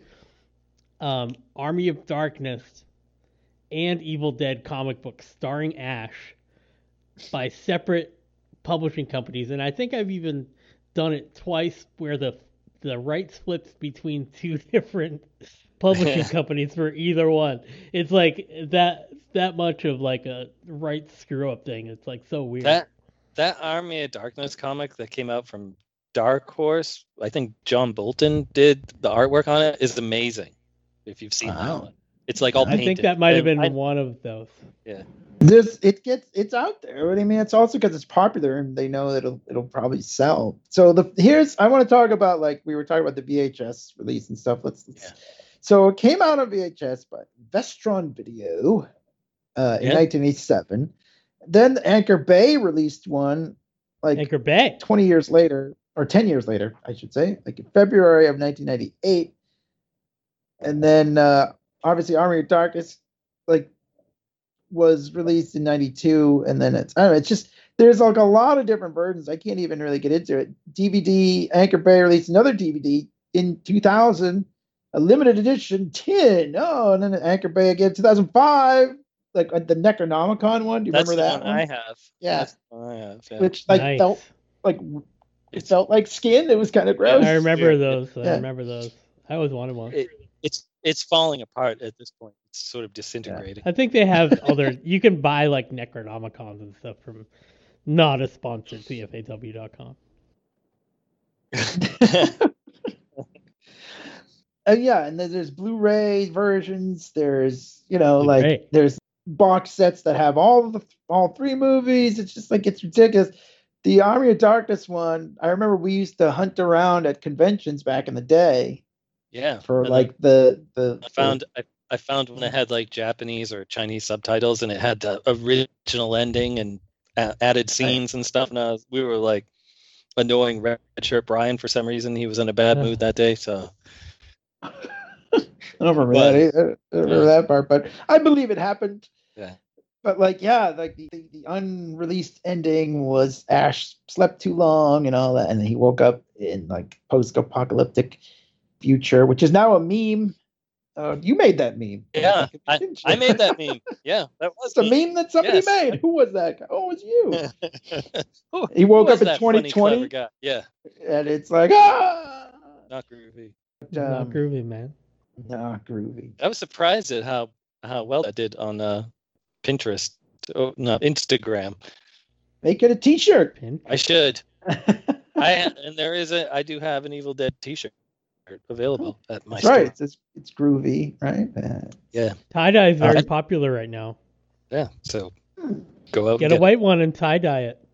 Speaker 3: um, Army of Darkness and Evil Dead comic books starring Ash by separate publishing companies, and I think I've even done it twice where the the rights flips between two different publishing companies for either one. It's like that that much of like a rights screw up thing. It's like so weird.
Speaker 2: That that Army of Darkness comic that came out from Dark Horse, I think John Bolton did the artwork on it, is amazing. If you've seen that
Speaker 1: Wow.
Speaker 2: one, it's like all
Speaker 3: I
Speaker 2: painted.
Speaker 3: think that might have
Speaker 2: And
Speaker 3: been
Speaker 2: I-
Speaker 3: one of those.
Speaker 2: yeah.
Speaker 1: This it gets it's out there. What I mean, it's also because it's popular and they know that it'll it'll probably sell. So the here's I want to talk about like we were talking about the V H S release and stuff. Let's, let's
Speaker 2: Yeah.
Speaker 1: So it came out on V H S by Vestron Video uh, in
Speaker 2: Yeah.
Speaker 1: nineteen eighty-seven. Then Anchor Bay released one like
Speaker 3: Anchor Bay.
Speaker 1: twenty years later, or ten years later, I should say, like in February of nineteen ninety-eight. And then uh, obviously Army of Darkness, like, was released in ninety-two, and then it's I don't know, it's just there's like a lot of different versions. I can't even really get into it. D V D, Anchor Bay released another D V D in two thousand, a limited edition tin. Oh, and then Anchor Bay again, two thousand five, like uh, the Necronomicon one. Do you
Speaker 2: That's
Speaker 1: remember
Speaker 2: the
Speaker 1: that
Speaker 2: one
Speaker 1: one?
Speaker 2: I have.
Speaker 1: Yeah.
Speaker 2: That's the one I have. Yeah.
Speaker 1: Which like
Speaker 3: Nice.
Speaker 1: felt like it
Speaker 2: It's-
Speaker 1: felt like skin. It was kind of gross.
Speaker 3: I remember
Speaker 2: weird.
Speaker 3: those. I
Speaker 1: Yeah.
Speaker 3: remember those. I always wanted one.
Speaker 2: It, it's it's falling apart at this point. It's sort of disintegrating.
Speaker 3: I think they have other. You can buy like Necronomicons and stuff from not a sponsored P F A W dot com.
Speaker 1: And yeah, and then there's Blu-ray versions. There's you know
Speaker 3: Blu-ray.
Speaker 1: like there's box sets that have all of the all three movies. It's just like it's ridiculous. The Army of Darkness one, I remember we used to hunt around at conventions back in the day
Speaker 2: Yeah.
Speaker 1: for
Speaker 2: and
Speaker 1: like the the.
Speaker 2: I found I, I found one that had like Japanese or Chinese subtitles, and it had the original ending and a- added scenes and stuff. And I was, we were like annoying Red Shirt Brian for some reason. He was in a bad mood that day, so
Speaker 1: I don't remember
Speaker 2: But-
Speaker 1: that. either. I don't remember
Speaker 2: yeah.
Speaker 1: that part, but I believe it happened.
Speaker 2: yeah.
Speaker 1: But like, yeah, like the, the, the unreleased ending was Ash slept too long and all that, and he woke up in like post-apocalyptic future, which is now a meme. Uh, you made that meme.
Speaker 2: Yeah, I,
Speaker 1: Didn't you?
Speaker 2: I made that meme. Yeah, that was
Speaker 1: It's a
Speaker 2: me.
Speaker 1: meme that somebody
Speaker 2: Yes.
Speaker 1: made. Who was that guy? Oh, it was you.
Speaker 2: Who-
Speaker 1: He woke
Speaker 2: who
Speaker 1: up
Speaker 2: was
Speaker 1: in
Speaker 2: that funny,
Speaker 1: twenty twenty,
Speaker 2: clever guy? Yeah,
Speaker 1: and it's like ah,
Speaker 2: not groovy.
Speaker 3: Not
Speaker 1: um,
Speaker 3: groovy, man.
Speaker 1: not groovy.
Speaker 2: I was surprised at how how well that did on uh, Pinterest. Oh, no, Instagram.
Speaker 1: Make it a T-shirt.
Speaker 3: Pin.
Speaker 2: I should. I and there is a I do have an Evil Dead T-shirt available at my
Speaker 1: That's
Speaker 2: store.
Speaker 1: right. It's it's, it's groovy, right? Uh,
Speaker 2: Yeah,
Speaker 3: Tie dye is very
Speaker 2: Alright.
Speaker 3: popular right now.
Speaker 2: yeah. So go out
Speaker 3: Get
Speaker 2: and
Speaker 3: a
Speaker 2: get
Speaker 3: white one and tie dye it.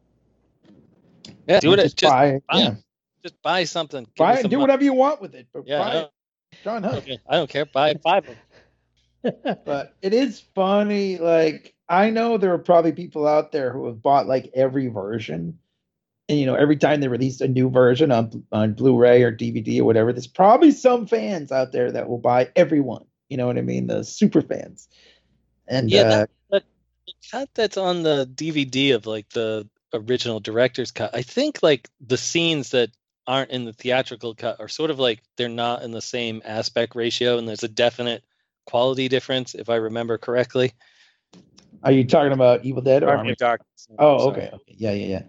Speaker 2: it. Yeah, do it.
Speaker 1: just,
Speaker 2: Just,
Speaker 1: buy,
Speaker 2: buy
Speaker 1: yeah,
Speaker 2: just buy something. Give
Speaker 1: buy
Speaker 2: me
Speaker 1: it
Speaker 2: some
Speaker 1: and do
Speaker 2: money.
Speaker 1: whatever you want with it. But
Speaker 2: Yeah,
Speaker 1: buy
Speaker 2: I
Speaker 1: it,
Speaker 2: don't,
Speaker 1: John Huck.
Speaker 2: okay, I don't care. Buy five of them.
Speaker 1: But it is funny. Like I know there are probably people out there who have bought like every version, and you know every time they release a new version on on Blu-ray or D V D or whatever, there's probably some fans out there that will buy every one. You know what I mean? The super fans. And
Speaker 2: Yeah,
Speaker 1: uh,
Speaker 2: that, that the cut that's on the D V D of like the original director's cut. I think like the scenes that aren't in the theatrical cut are sort of like they're not in the same aspect ratio, and there's a definite quality difference if I remember correctly.
Speaker 1: are you talking about Evil Dead or
Speaker 2: Army
Speaker 1: Army?
Speaker 2: of Darkness.
Speaker 1: Oh,
Speaker 2: Sorry.
Speaker 1: okay, okay, yeah, yeah, yeah.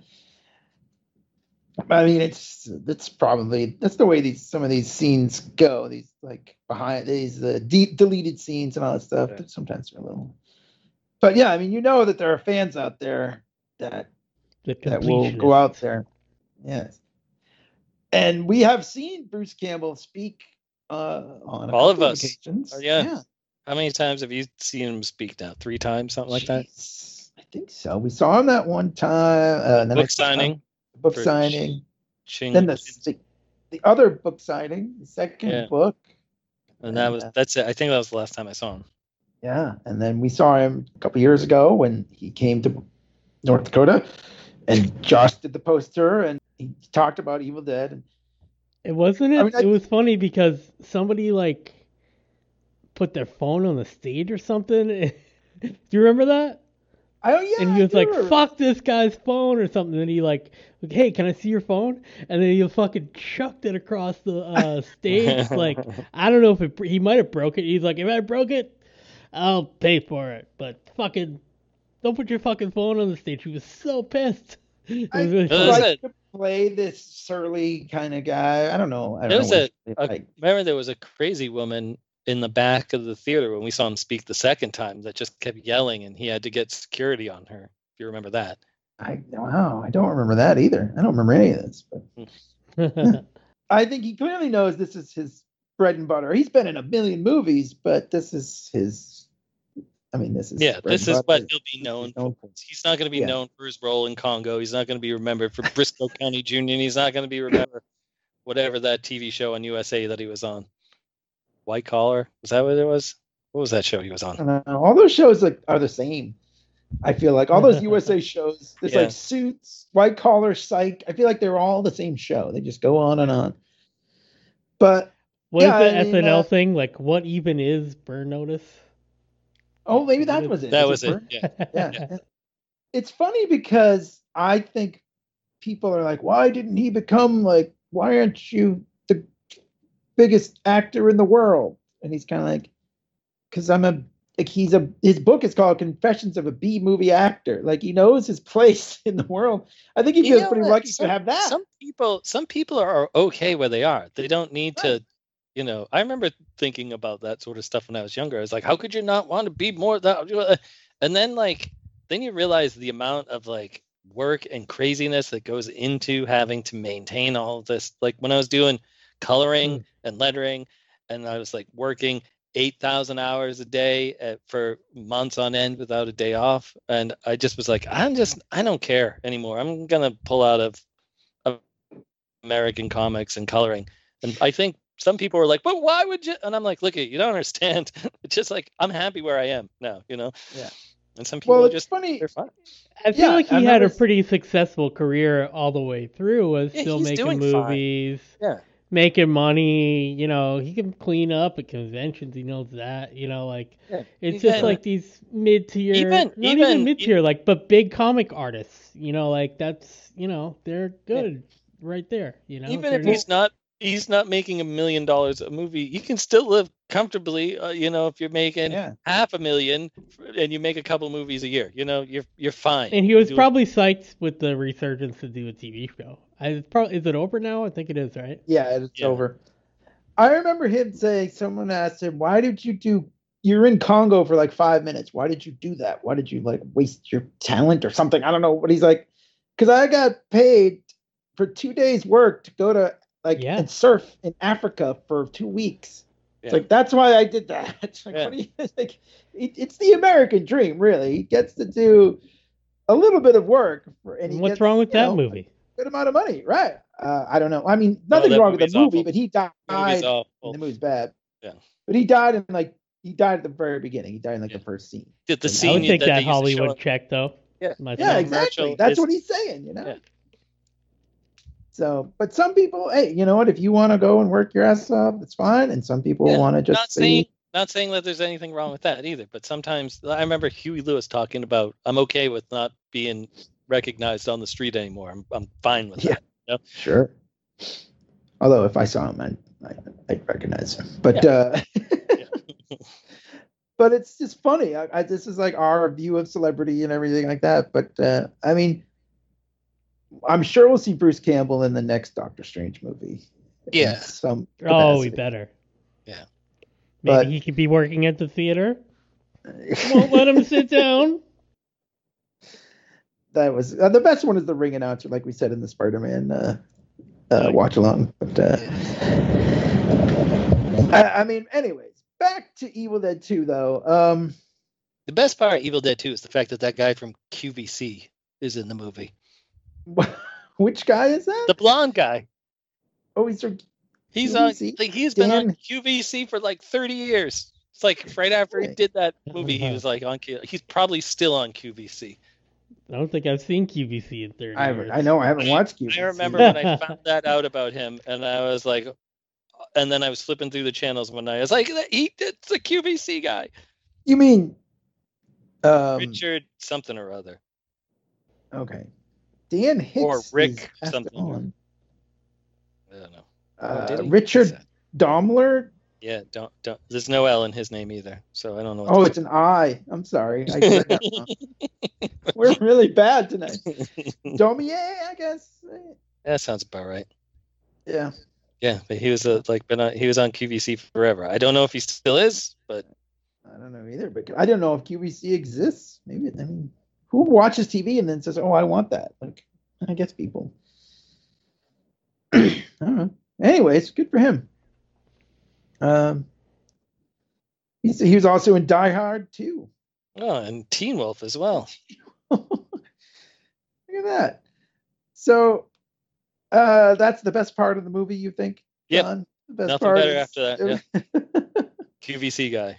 Speaker 1: I mean, it's that's probably that's the way these some of these scenes go. These like behind these uh, de- deleted scenes and all that stuff.
Speaker 2: Yeah.
Speaker 1: But sometimes they're a little. But yeah, I mean, you know that there are fans out there that
Speaker 3: The
Speaker 1: that will go
Speaker 3: completionist.
Speaker 1: out there. Yes, and we have seen Bruce Campbell speak uh, on a
Speaker 2: All of
Speaker 1: couple
Speaker 2: us.
Speaker 1: occasions.
Speaker 2: Oh, yeah. How many times have you seen him speak now? Three times, something like that.
Speaker 1: Jeez, I think so. We saw him that one time. Uh, and then I
Speaker 2: Book
Speaker 1: saw him-
Speaker 2: signing.
Speaker 1: Book
Speaker 2: for
Speaker 1: signing.
Speaker 2: Ching.
Speaker 1: Then the, the the other book signing, the second
Speaker 2: Yeah.
Speaker 1: book.
Speaker 2: And that was
Speaker 1: uh,
Speaker 2: that's it. I think that was the last time I saw him.
Speaker 1: yeah, and then we saw him a couple years ago when he came to North Dakota, and Josh did the poster, and he talked about Evil Dead. And
Speaker 3: It wasn't it.
Speaker 1: I mean, I-
Speaker 3: It was funny because somebody like put their phone on the stage or something. Do you remember that?
Speaker 1: oh yeah,
Speaker 3: And he
Speaker 1: I
Speaker 3: was
Speaker 1: do
Speaker 3: like,
Speaker 1: remember.
Speaker 3: "Fuck this guy's phone" or something. And he like, "Hey, can I see your phone?" And then he fucking chucked it across the uh, stage. Like, I don't know if it, he might have broke it. He's like, "If I broke it, I'll pay for it." But fucking, don't put your fucking phone on the stage. He was so pissed. It
Speaker 1: I
Speaker 3: was really
Speaker 2: It was
Speaker 3: funny.
Speaker 2: a-
Speaker 1: like to play this surly kind of guy. I don't know. I don't
Speaker 2: There was
Speaker 1: know
Speaker 2: a,
Speaker 1: what it's
Speaker 2: a
Speaker 1: like.
Speaker 2: remember there was a crazy woman in the back of the theater when we saw him speak the second time that just kept yelling, and he had to get security on her. If you remember that.
Speaker 1: I wow, I don't remember that either. I don't remember any of this, but I think he clearly knows this is his bread and butter. He's been in a million movies, but this is his. I mean, this is
Speaker 2: Yeah,
Speaker 1: bread
Speaker 2: this
Speaker 1: and
Speaker 2: is
Speaker 1: butter.
Speaker 2: what he'll be known
Speaker 1: He's known
Speaker 2: for. He's not going to be
Speaker 1: Yeah.
Speaker 2: known for his role in Congo. He's not going to be remembered for Briscoe County Junior And he's not going to be remembered whatever that T V show on U S A that he was on. White Collar, is that what it was? What was that show he was
Speaker 1: I
Speaker 2: on?
Speaker 1: don't know. All those shows like are the same. I feel like all those U S A shows. There's
Speaker 2: Yeah.
Speaker 1: like Suits, White Collar, Psych. I feel like they're all the same show. They just go on and on. But
Speaker 3: What
Speaker 1: Yeah,
Speaker 3: is the
Speaker 1: I mean,
Speaker 3: S N L
Speaker 1: uh,
Speaker 3: thing? Like, what even is Burn Notice?
Speaker 1: oh, maybe that was it.
Speaker 2: That
Speaker 1: Was
Speaker 2: was it.
Speaker 1: Burn?
Speaker 2: Yeah.
Speaker 1: Yeah. It's funny because I think people are like, why didn't he become like, why aren't you the biggest actor in the world? And he's kind of like, because I'm a, like, he's a, his book is called Confessions of a B movie actor. Like, he knows his place in the world. I think he
Speaker 2: You
Speaker 1: feels
Speaker 2: know
Speaker 1: pretty
Speaker 2: what?
Speaker 1: lucky
Speaker 2: some,
Speaker 1: to have that.
Speaker 2: Some people, some people are okay where they are. They don't need
Speaker 1: Right.
Speaker 2: to, you know. I remember thinking about that sort of stuff when I was younger. I was like, how could you not want to be more that? And then like, then you realize the amount of like work and craziness that goes into having to maintain all of this. Like when I was doing coloring
Speaker 3: Mm.
Speaker 2: and lettering, and I was like working eight thousand hours a day at, for months on end without a day off. And I just was like, I'm just, I don't care anymore. I'm going to pull out of, of American comics and coloring. And I think some people were like, but why would you? And I'm like, look, you don't understand. It's just like, I'm happy where I am now, you know?
Speaker 1: Yeah.
Speaker 2: And some people
Speaker 1: Well,
Speaker 2: are
Speaker 1: it's
Speaker 2: just,
Speaker 1: funny.
Speaker 2: they're fine.
Speaker 3: I feel
Speaker 1: Yeah,
Speaker 3: like
Speaker 1: I
Speaker 3: he had a
Speaker 1: remember-
Speaker 3: pretty successful career all the way through. Was
Speaker 2: Yeah,
Speaker 3: still
Speaker 2: he's
Speaker 3: making
Speaker 2: doing fine.
Speaker 3: movies,
Speaker 2: Yeah.
Speaker 3: making money. You know, he can clean up at conventions. He knows that. You know, like
Speaker 2: Yeah.
Speaker 3: it's
Speaker 2: He's
Speaker 3: just
Speaker 2: got-
Speaker 3: like these mid tier,
Speaker 2: Even-
Speaker 3: not
Speaker 2: even-
Speaker 3: even mid tier, like but big comic artists. You know, like that's you know they're good right there. You know,
Speaker 2: even
Speaker 3: They're
Speaker 2: if he's not, he's not making a million dollars a movie, you can still live comfortably. Uh, you know, if you're making
Speaker 1: Yeah.
Speaker 2: half a million and you make a couple movies a year, you know, you're you're fine.
Speaker 3: And he was
Speaker 2: Doing-
Speaker 3: probably psyched with the resurgence to do a T V show. I, it's probably, is it over now? I think it is, right?
Speaker 1: Yeah, it's
Speaker 2: Yeah.
Speaker 1: over. I remember him saying, someone asked him, why did you do, you're in Congo for like five minutes. Why did you do that? Why did you like waste your talent or something? I don't know. But he's like, because I got paid for two days work to go to like
Speaker 3: Yeah.
Speaker 1: and surf in Africa for two weeks. It's
Speaker 2: Yeah.
Speaker 1: like, that's why I did that. It's like,
Speaker 2: Yeah.
Speaker 1: what do you, like, it, it's the American dream, really. He gets to do a little bit of work. For, and he
Speaker 3: What's
Speaker 1: gets,
Speaker 3: wrong with
Speaker 1: you
Speaker 3: that
Speaker 1: know,
Speaker 3: movie?
Speaker 1: good amount of money, right? Uh, I don't know. I mean, nothing's
Speaker 2: that
Speaker 1: wrong with the
Speaker 2: movie's
Speaker 1: movie,
Speaker 2: awful.
Speaker 1: but he died.
Speaker 2: The movie's
Speaker 1: and
Speaker 2: awful.
Speaker 1: the movie's bad.
Speaker 2: Yeah.
Speaker 1: But he died in like he died at the very beginning. He died in like
Speaker 2: Yeah.
Speaker 1: the first scene.
Speaker 2: The, the
Speaker 1: I
Speaker 3: I
Speaker 2: scene
Speaker 3: would take
Speaker 2: that,
Speaker 3: that,
Speaker 2: they used to show
Speaker 3: Hollywood
Speaker 2: in-
Speaker 3: check though.
Speaker 2: Yeah.
Speaker 3: myself.
Speaker 1: Yeah,
Speaker 2: Yeah,
Speaker 1: exactly.
Speaker 2: commercial
Speaker 1: That's
Speaker 2: is-
Speaker 1: what he's saying, you know.
Speaker 2: Yeah.
Speaker 1: So, but some people, hey, you know what? If you want to go and work your ass off, it's fine. And some people
Speaker 2: Yeah,
Speaker 1: want to
Speaker 2: not
Speaker 1: just
Speaker 2: saying
Speaker 1: be,
Speaker 2: not saying that there's anything wrong with that either, but sometimes I remember Huey Lewis talking about, I'm okay with not being recognized on the street anymore. I'm I'm fine with
Speaker 1: Yeah.
Speaker 2: that.
Speaker 1: sure. Although if I saw him, I'd, I'd, I'd recognize him. But uh, but it's just funny. I, I, this is like our view of celebrity and everything like that. But uh, I mean, I'm sure we'll see Bruce Campbell in the next Doctor Strange movie. in
Speaker 2: Yeah.
Speaker 1: Some
Speaker 3: Oh, we
Speaker 1: capacity.
Speaker 3: better.
Speaker 2: Yeah.
Speaker 3: Maybe
Speaker 1: But-
Speaker 3: he could be working at the theater. Won't let him sit down.
Speaker 1: That was uh, the best one is the ring announcer, like we said in the Spider-Man uh, uh, watch along. But uh, I, I mean, anyways, back to Evil Dead two though. Um,
Speaker 2: The best part of Evil Dead two is the fact that that guy from Q V C is in the movie.
Speaker 1: which guy is that?
Speaker 2: The blonde guy.
Speaker 1: Oh, he's from
Speaker 2: He's
Speaker 1: Q V C?
Speaker 2: on. Like, he's been
Speaker 1: Dan-
Speaker 2: on Q V C for like thirty years. It's like right after he
Speaker 1: Really?
Speaker 2: did that movie, he was like on. Q- He's probably still on Q V C.
Speaker 3: I don't think I've seen Q V C in thirty
Speaker 1: I
Speaker 3: years.
Speaker 1: haven't, I know I haven't watched Q V C.
Speaker 2: I remember when I found that out about him, and I was like, and then I was flipping through the channels one night. I was like, he it's the Q V C guy,
Speaker 1: You mean um,
Speaker 2: Richard something or other,
Speaker 1: okay. Dan Hicks
Speaker 2: or Rick
Speaker 1: is passed
Speaker 2: something.
Speaker 1: on.
Speaker 2: I don't know.
Speaker 1: Uh,
Speaker 2: did he?
Speaker 1: Richard Daimler.
Speaker 2: Yeah, don't don't. There's no L in his name either, so I don't know. What
Speaker 1: Oh,
Speaker 2: to
Speaker 1: it's an I. I'm sorry. I read that wrong. We're really bad tonight. Domier, I guess.
Speaker 2: That sounds about right.
Speaker 1: Yeah.
Speaker 2: Yeah, but he was uh, like been on, he was on Q V C forever. I don't know if he still is, but
Speaker 1: I don't know either, but I don't know if Q V C exists. Maybe, I mean, who watches T V and then says, "Oh, I want that"? Like, I guess people. I don't know. Anyways, good for him. Um, he's, he was also in Die Hard too.
Speaker 2: oh, and Teen Wolf as well.
Speaker 1: Look at that. So, uh, that's the best part of the movie, you think?
Speaker 2: Yep.
Speaker 1: John? The best
Speaker 2: Nothing
Speaker 1: part
Speaker 2: better
Speaker 1: is-
Speaker 2: after that. Yeah. Q V C guy.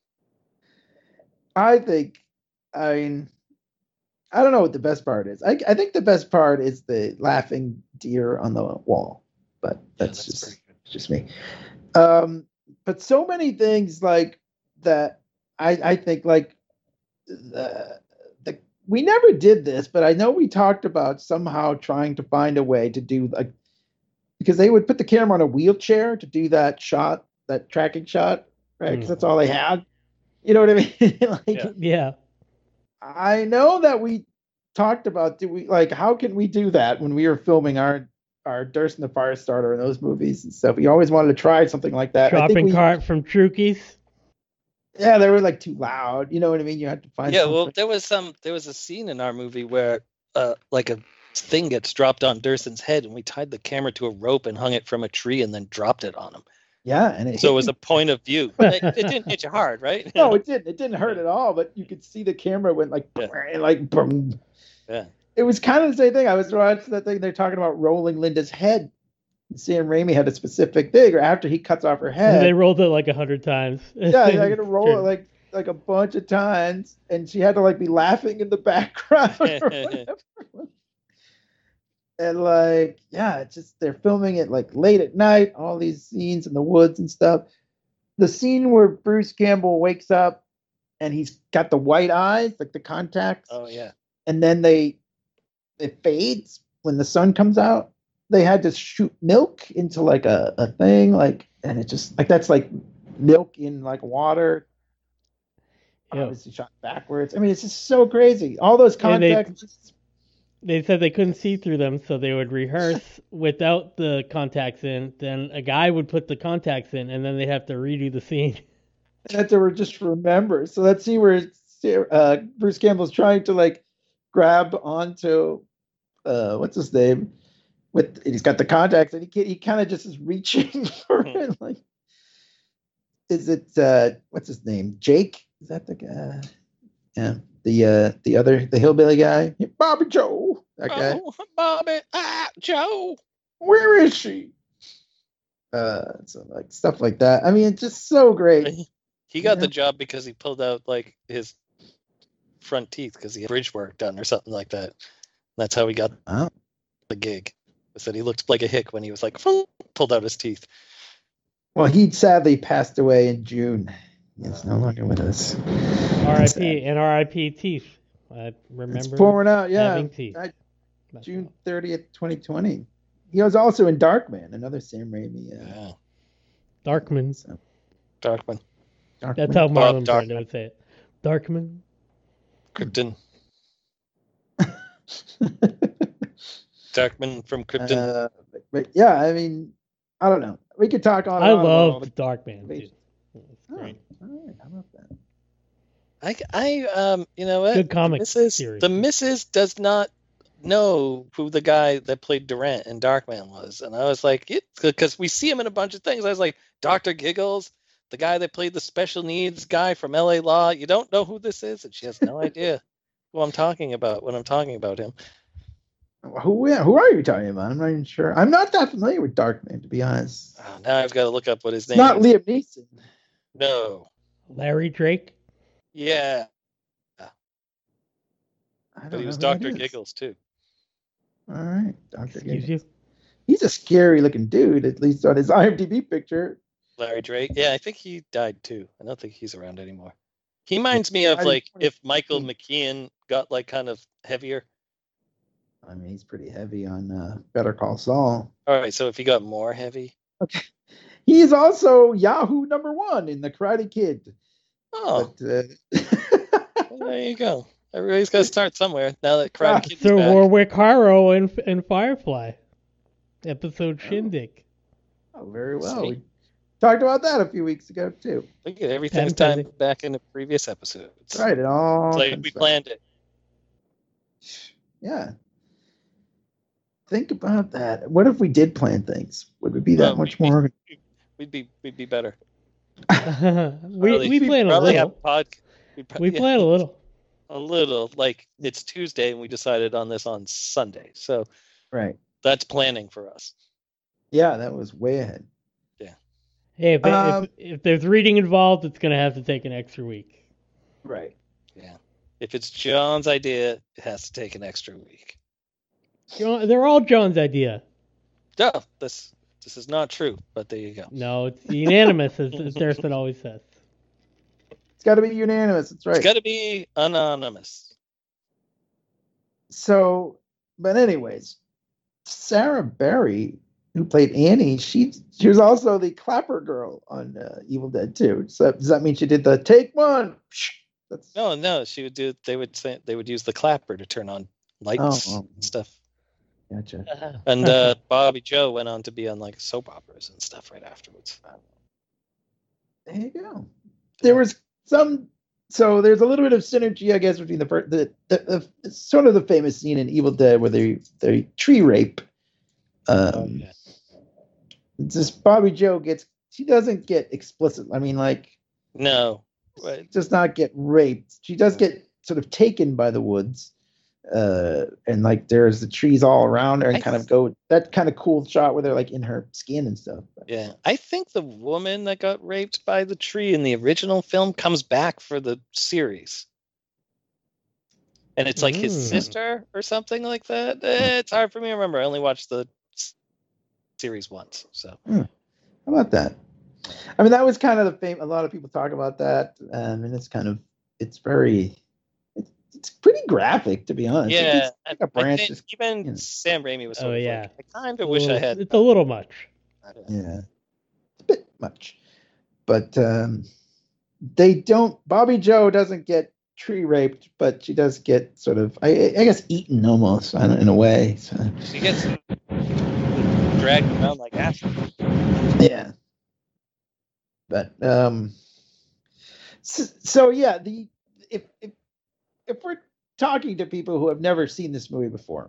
Speaker 1: I think, I mean, I don't know what the best part is. I, I think the best part is the laughing deer on the wall, but that's,
Speaker 2: that's
Speaker 1: just
Speaker 2: pretty good.
Speaker 1: just me. Um, but so many things like that. I I think like the the we never did this, but I know we talked about somehow trying to find a way to do like because they would put the camera on a wheelchair to do that shot, that tracking shot, right? Because
Speaker 3: Mm.
Speaker 1: that's all they had. You know what I mean? like,
Speaker 2: Yeah.
Speaker 3: Yeah.
Speaker 1: I know that we talked about do we like how can we do that when we were filming our our Durst and the Firestarter and those movies and stuff. We always wanted to try something like that. I think
Speaker 3: Shopping
Speaker 1: we,
Speaker 3: cart from Trukey's.
Speaker 1: yeah, they were like too loud. You know what I mean? You had to find
Speaker 2: Yeah,
Speaker 1: something.
Speaker 2: well, there was some there was a scene in our movie where uh like a thing gets dropped on Durson's head, and we tied the camera to a rope and hung it from a tree and then dropped it on him.
Speaker 1: Yeah, and it
Speaker 2: So
Speaker 1: hit
Speaker 2: it was
Speaker 1: me.
Speaker 2: a point of view. It, it didn't hit you hard, right?
Speaker 1: No, it didn't. It didn't hurt at all, but you could see the camera went like
Speaker 2: Yeah.
Speaker 1: like boom.
Speaker 2: Yeah.
Speaker 1: It was kind of the same thing. I was watching that thing. They're talking about rolling Linda's head. Sam Raimi had a specific thing, or after he cuts off her head.
Speaker 3: They rolled it like a hundred times.
Speaker 1: Yeah, they're gonna roll it like like a bunch of times, and she had to like be laughing in the background or whatever. And like, yeah, it's just they're filming it like late at night, all these scenes in the woods and stuff. The scene where Bruce Campbell wakes up and he's got the white eyes, like the contacts,
Speaker 2: Oh yeah.
Speaker 1: and then they it fades when the sun comes out. They had to shoot milk into like a, a thing, like, and it just like that's like milk in like water.
Speaker 3: Yeah.
Speaker 1: Obviously shot backwards. I mean, it's just so crazy. All those
Speaker 3: And they-
Speaker 1: contacts.
Speaker 3: They said they couldn't see through them, so they would rehearse without the contacts in. Then a guy would put the contacts in, and then they have to redo the scene.
Speaker 1: They had to just remember. So that scene where uh, Bruce Campbell's trying to like grab onto uh, what's his name with he's got the contacts and he he kind of just is reaching for it. Like, is it uh, what's his name? Jake? Is that the guy? Yeah, the uh, the other the hillbilly guy, Bobby Joe. That guy.
Speaker 2: Oh, Bobby, ah, Joe.
Speaker 1: Where is she? Uh, so like stuff like that. I mean, it's just so great.
Speaker 2: He got
Speaker 1: Yeah.
Speaker 2: the job because he pulled out like his front teeth because he had bridge work done or something like that. That's how he got
Speaker 1: Wow.
Speaker 2: the gig. It said he looked like a hick when he was like pulled out his teeth.
Speaker 1: Well, he sadly passed away in June. He's no longer with us.
Speaker 3: R I P and R I P teeth. I
Speaker 1: It's
Speaker 3: remember
Speaker 1: pouring out, yeah.
Speaker 3: having teeth.
Speaker 1: Died
Speaker 3: That's
Speaker 1: June
Speaker 3: all.
Speaker 1: thirtieth, twenty twenty. He was also in Darkman, another Sam Raimi. Uh,
Speaker 2: Yeah,
Speaker 3: Darkman.
Speaker 1: so,
Speaker 2: Darkman,
Speaker 1: Darkman.
Speaker 3: That's how
Speaker 2: Bob
Speaker 3: Marlon
Speaker 2: Darkman.
Speaker 3: Brando would say it. Darkman.
Speaker 2: Krypton, Darkman from Krypton.
Speaker 1: uh, but, but yeah, I mean, I don't know. We could talk on. and
Speaker 3: I
Speaker 1: on about all
Speaker 3: love
Speaker 1: the-
Speaker 3: Darkman too.
Speaker 1: Wait.
Speaker 3: It's
Speaker 1: Oh,
Speaker 3: great.
Speaker 1: all right, how about that?
Speaker 2: I, I, um, you know what?
Speaker 3: Good comic
Speaker 2: the missus,
Speaker 3: series.
Speaker 2: the missus does not know who the guy that played Durant in Darkman was, and I was like, because we see him in a bunch of things. I was like, Doctor Giggles, the guy that played the special needs guy from L A Law. You don't know who this is, and she has no idea who I'm talking about when I'm talking about him.
Speaker 1: Who who are you talking about? I'm not even sure. I'm not that familiar with Darkman, to be honest.
Speaker 2: Oh, now I've got to look up what his
Speaker 1: It's
Speaker 2: name
Speaker 1: not
Speaker 2: is.
Speaker 1: Liam Neeson.
Speaker 2: No.
Speaker 3: Larry Drake.
Speaker 2: Yeah.
Speaker 1: I
Speaker 2: But
Speaker 1: don't
Speaker 2: he
Speaker 1: know
Speaker 2: was
Speaker 1: who that
Speaker 2: Doctor
Speaker 1: is.
Speaker 2: Giggles too.
Speaker 1: All right, Doctor
Speaker 3: Excuse
Speaker 1: Giggles.
Speaker 3: you.
Speaker 1: He's a scary looking dude, at least on his IMDb picture.
Speaker 2: Larry Drake. Yeah, I think he died too. I don't think he's around anymore. He reminds me of
Speaker 1: Died in
Speaker 2: like if Michael
Speaker 1: twenty
Speaker 2: McKean got like kind of heavier.
Speaker 1: I mean, he's pretty heavy on uh, Better Call Saul.
Speaker 2: All right, so if he got more heavy.
Speaker 1: Okay. He's also Yahoo number one in The Karate Kid.
Speaker 2: Oh,
Speaker 1: But, uh,
Speaker 2: well, there you go. Everybody's got to start somewhere. Now that
Speaker 1: Ah,
Speaker 2: Karate Kid's
Speaker 3: Sir
Speaker 2: back.
Speaker 3: Warwick Harrow in in Firefly, episode Shindig.
Speaker 1: oh, very well.
Speaker 2: See?
Speaker 1: We talked about that a few weeks ago too.
Speaker 2: Look at everything's
Speaker 3: Adam
Speaker 2: time
Speaker 3: Pending.
Speaker 2: back in the previous episodes.
Speaker 1: That's right. It all
Speaker 2: It's like
Speaker 1: comes
Speaker 2: we
Speaker 1: back.
Speaker 2: planned it.
Speaker 1: Yeah. Think about that. What if we did plan things? Would we be that
Speaker 2: Well,
Speaker 1: much
Speaker 2: we-
Speaker 1: more?
Speaker 2: We'd be we'd be better.
Speaker 3: we
Speaker 2: Probably-
Speaker 3: we plan a
Speaker 2: Probably
Speaker 3: little.
Speaker 2: have pod. We,
Speaker 3: We plan a little.
Speaker 2: a little. Like it's Tuesday and we decided on this on Sunday, so
Speaker 1: Right.
Speaker 2: that's planning for us.
Speaker 1: Yeah, that was way ahead.
Speaker 3: Hey, if,
Speaker 1: Um,
Speaker 3: if if there's reading involved, it's gonna have to take an extra week.
Speaker 1: Right.
Speaker 2: Yeah. If it's John's idea, it has to take an extra week.
Speaker 3: John, they're all John's idea.
Speaker 2: No, this this is not true, but there you go.
Speaker 3: No, it's unanimous, as, as Thurston always says.
Speaker 1: It's got to be unanimous. That's right.
Speaker 2: It's got to be anonymous.
Speaker 1: So, but anyways, Sarah Berry, who played Annie, she she was also the clapper girl on uh, Evil Dead two. So does that mean she did the take one? That's
Speaker 2: No, no, she would do. They would say they would use the clapper to turn on lights
Speaker 1: Oh, oh.
Speaker 2: and stuff.
Speaker 1: gotcha.
Speaker 2: And uh, Bobby Joe went on to be on like soap operas and stuff right afterwards.
Speaker 1: There you go. There was some. So there's a little bit of synergy, I guess, between the first, the, the, the sort of the famous scene in Evil Dead where they they tree rape. Um,
Speaker 2: Oh, yeah.
Speaker 1: This Bobby Joe gets. She doesn't get explicit. I mean, like,
Speaker 2: No, right.
Speaker 1: does not get raped. She does get sort of taken by the woods, uh, and like there's the trees all around her, and
Speaker 2: I
Speaker 1: kind of
Speaker 2: th-
Speaker 1: go that kind of cool shot where they're like in her skin and stuff.
Speaker 2: Yeah, I think the woman that got raped by the tree in the original film comes back for the series. And it's like his
Speaker 3: Mm.
Speaker 2: sister or something like that. Eh, it's hard for me to remember. I only watched the s- series once, so
Speaker 1: How about that? I mean, that was kind of the fame. A lot of people talk about that, um, and it's kind of it's very it's, it's pretty graphic, to be honest.
Speaker 2: yeah.
Speaker 1: It's like
Speaker 2: I-
Speaker 1: a branch.
Speaker 2: I think
Speaker 1: just-
Speaker 2: even
Speaker 1: you know.
Speaker 2: Sam Raimi was sort
Speaker 3: Oh,
Speaker 2: of
Speaker 3: yeah.
Speaker 2: like, I kind
Speaker 3: It's
Speaker 2: of
Speaker 3: a
Speaker 2: wish I
Speaker 3: little-
Speaker 2: had.
Speaker 3: It's a little much.
Speaker 1: Yeah, it's a bit much, but um, they don't. Bobby Joe doesn't get tree raped, but she does get sort of, I, I guess, eaten almost I don't- in a way. So,
Speaker 2: She gets dragged around like Ashley.
Speaker 1: yeah, but um, so, so yeah, the if if if we're talking to people who have never seen this movie before,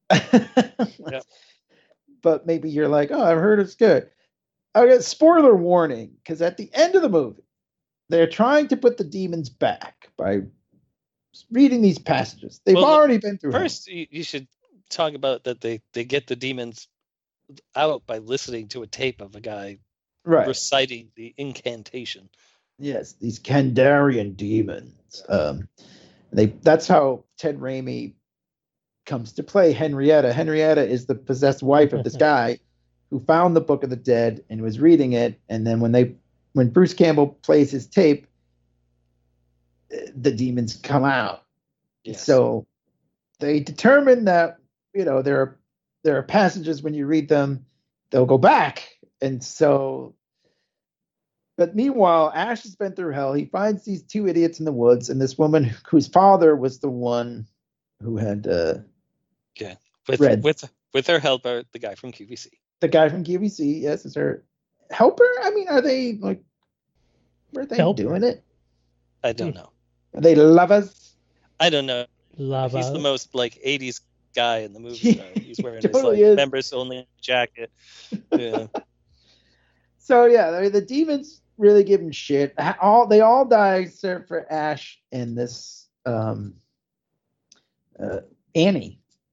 Speaker 1: but maybe you're like, oh, I've heard it's good. Okay, spoiler warning, because at the end of the movie, they're trying to put the demons back by reading these passages. They've
Speaker 2: Well,
Speaker 1: already been through.
Speaker 2: First, you, you should talk about that they, they get the demons out by listening to a tape of a guy
Speaker 1: hell. Right?
Speaker 2: reciting the incantation.
Speaker 1: Yes, these Kandarian demons. Um, they that's how Ted Raimi comes to play Henrietta. Henrietta is the possessed wife of this guy who found the Book of the Dead and was reading it. And then when they when Bruce Campbell plays his tape, uh, the demons come out.
Speaker 2: Yes.
Speaker 1: So they determine that, you know, there are there are passages when you read them, they'll go back. And so, but meanwhile, Ash has been through hell. He finds these two idiots in the woods, and this woman whose father was the one who had uh,
Speaker 2: Yeah, with
Speaker 1: Red.
Speaker 2: with with her helper, the guy from Q V C.
Speaker 1: the guy from Q V C. Yes, is her helper. I mean, are they like, were they
Speaker 3: Helper.
Speaker 1: doing it?
Speaker 2: I don't know.
Speaker 1: Are they lovers?
Speaker 2: I don't know.
Speaker 3: Lava.
Speaker 2: He's the most like eighties guy in the movie. Though. He's wearing
Speaker 1: Totally
Speaker 2: his like
Speaker 1: is.
Speaker 2: members only jacket. Yeah.
Speaker 1: So yeah, I mean, the demons really give him shit. Ha- All they all die except for Ash and this um, uh, Annie.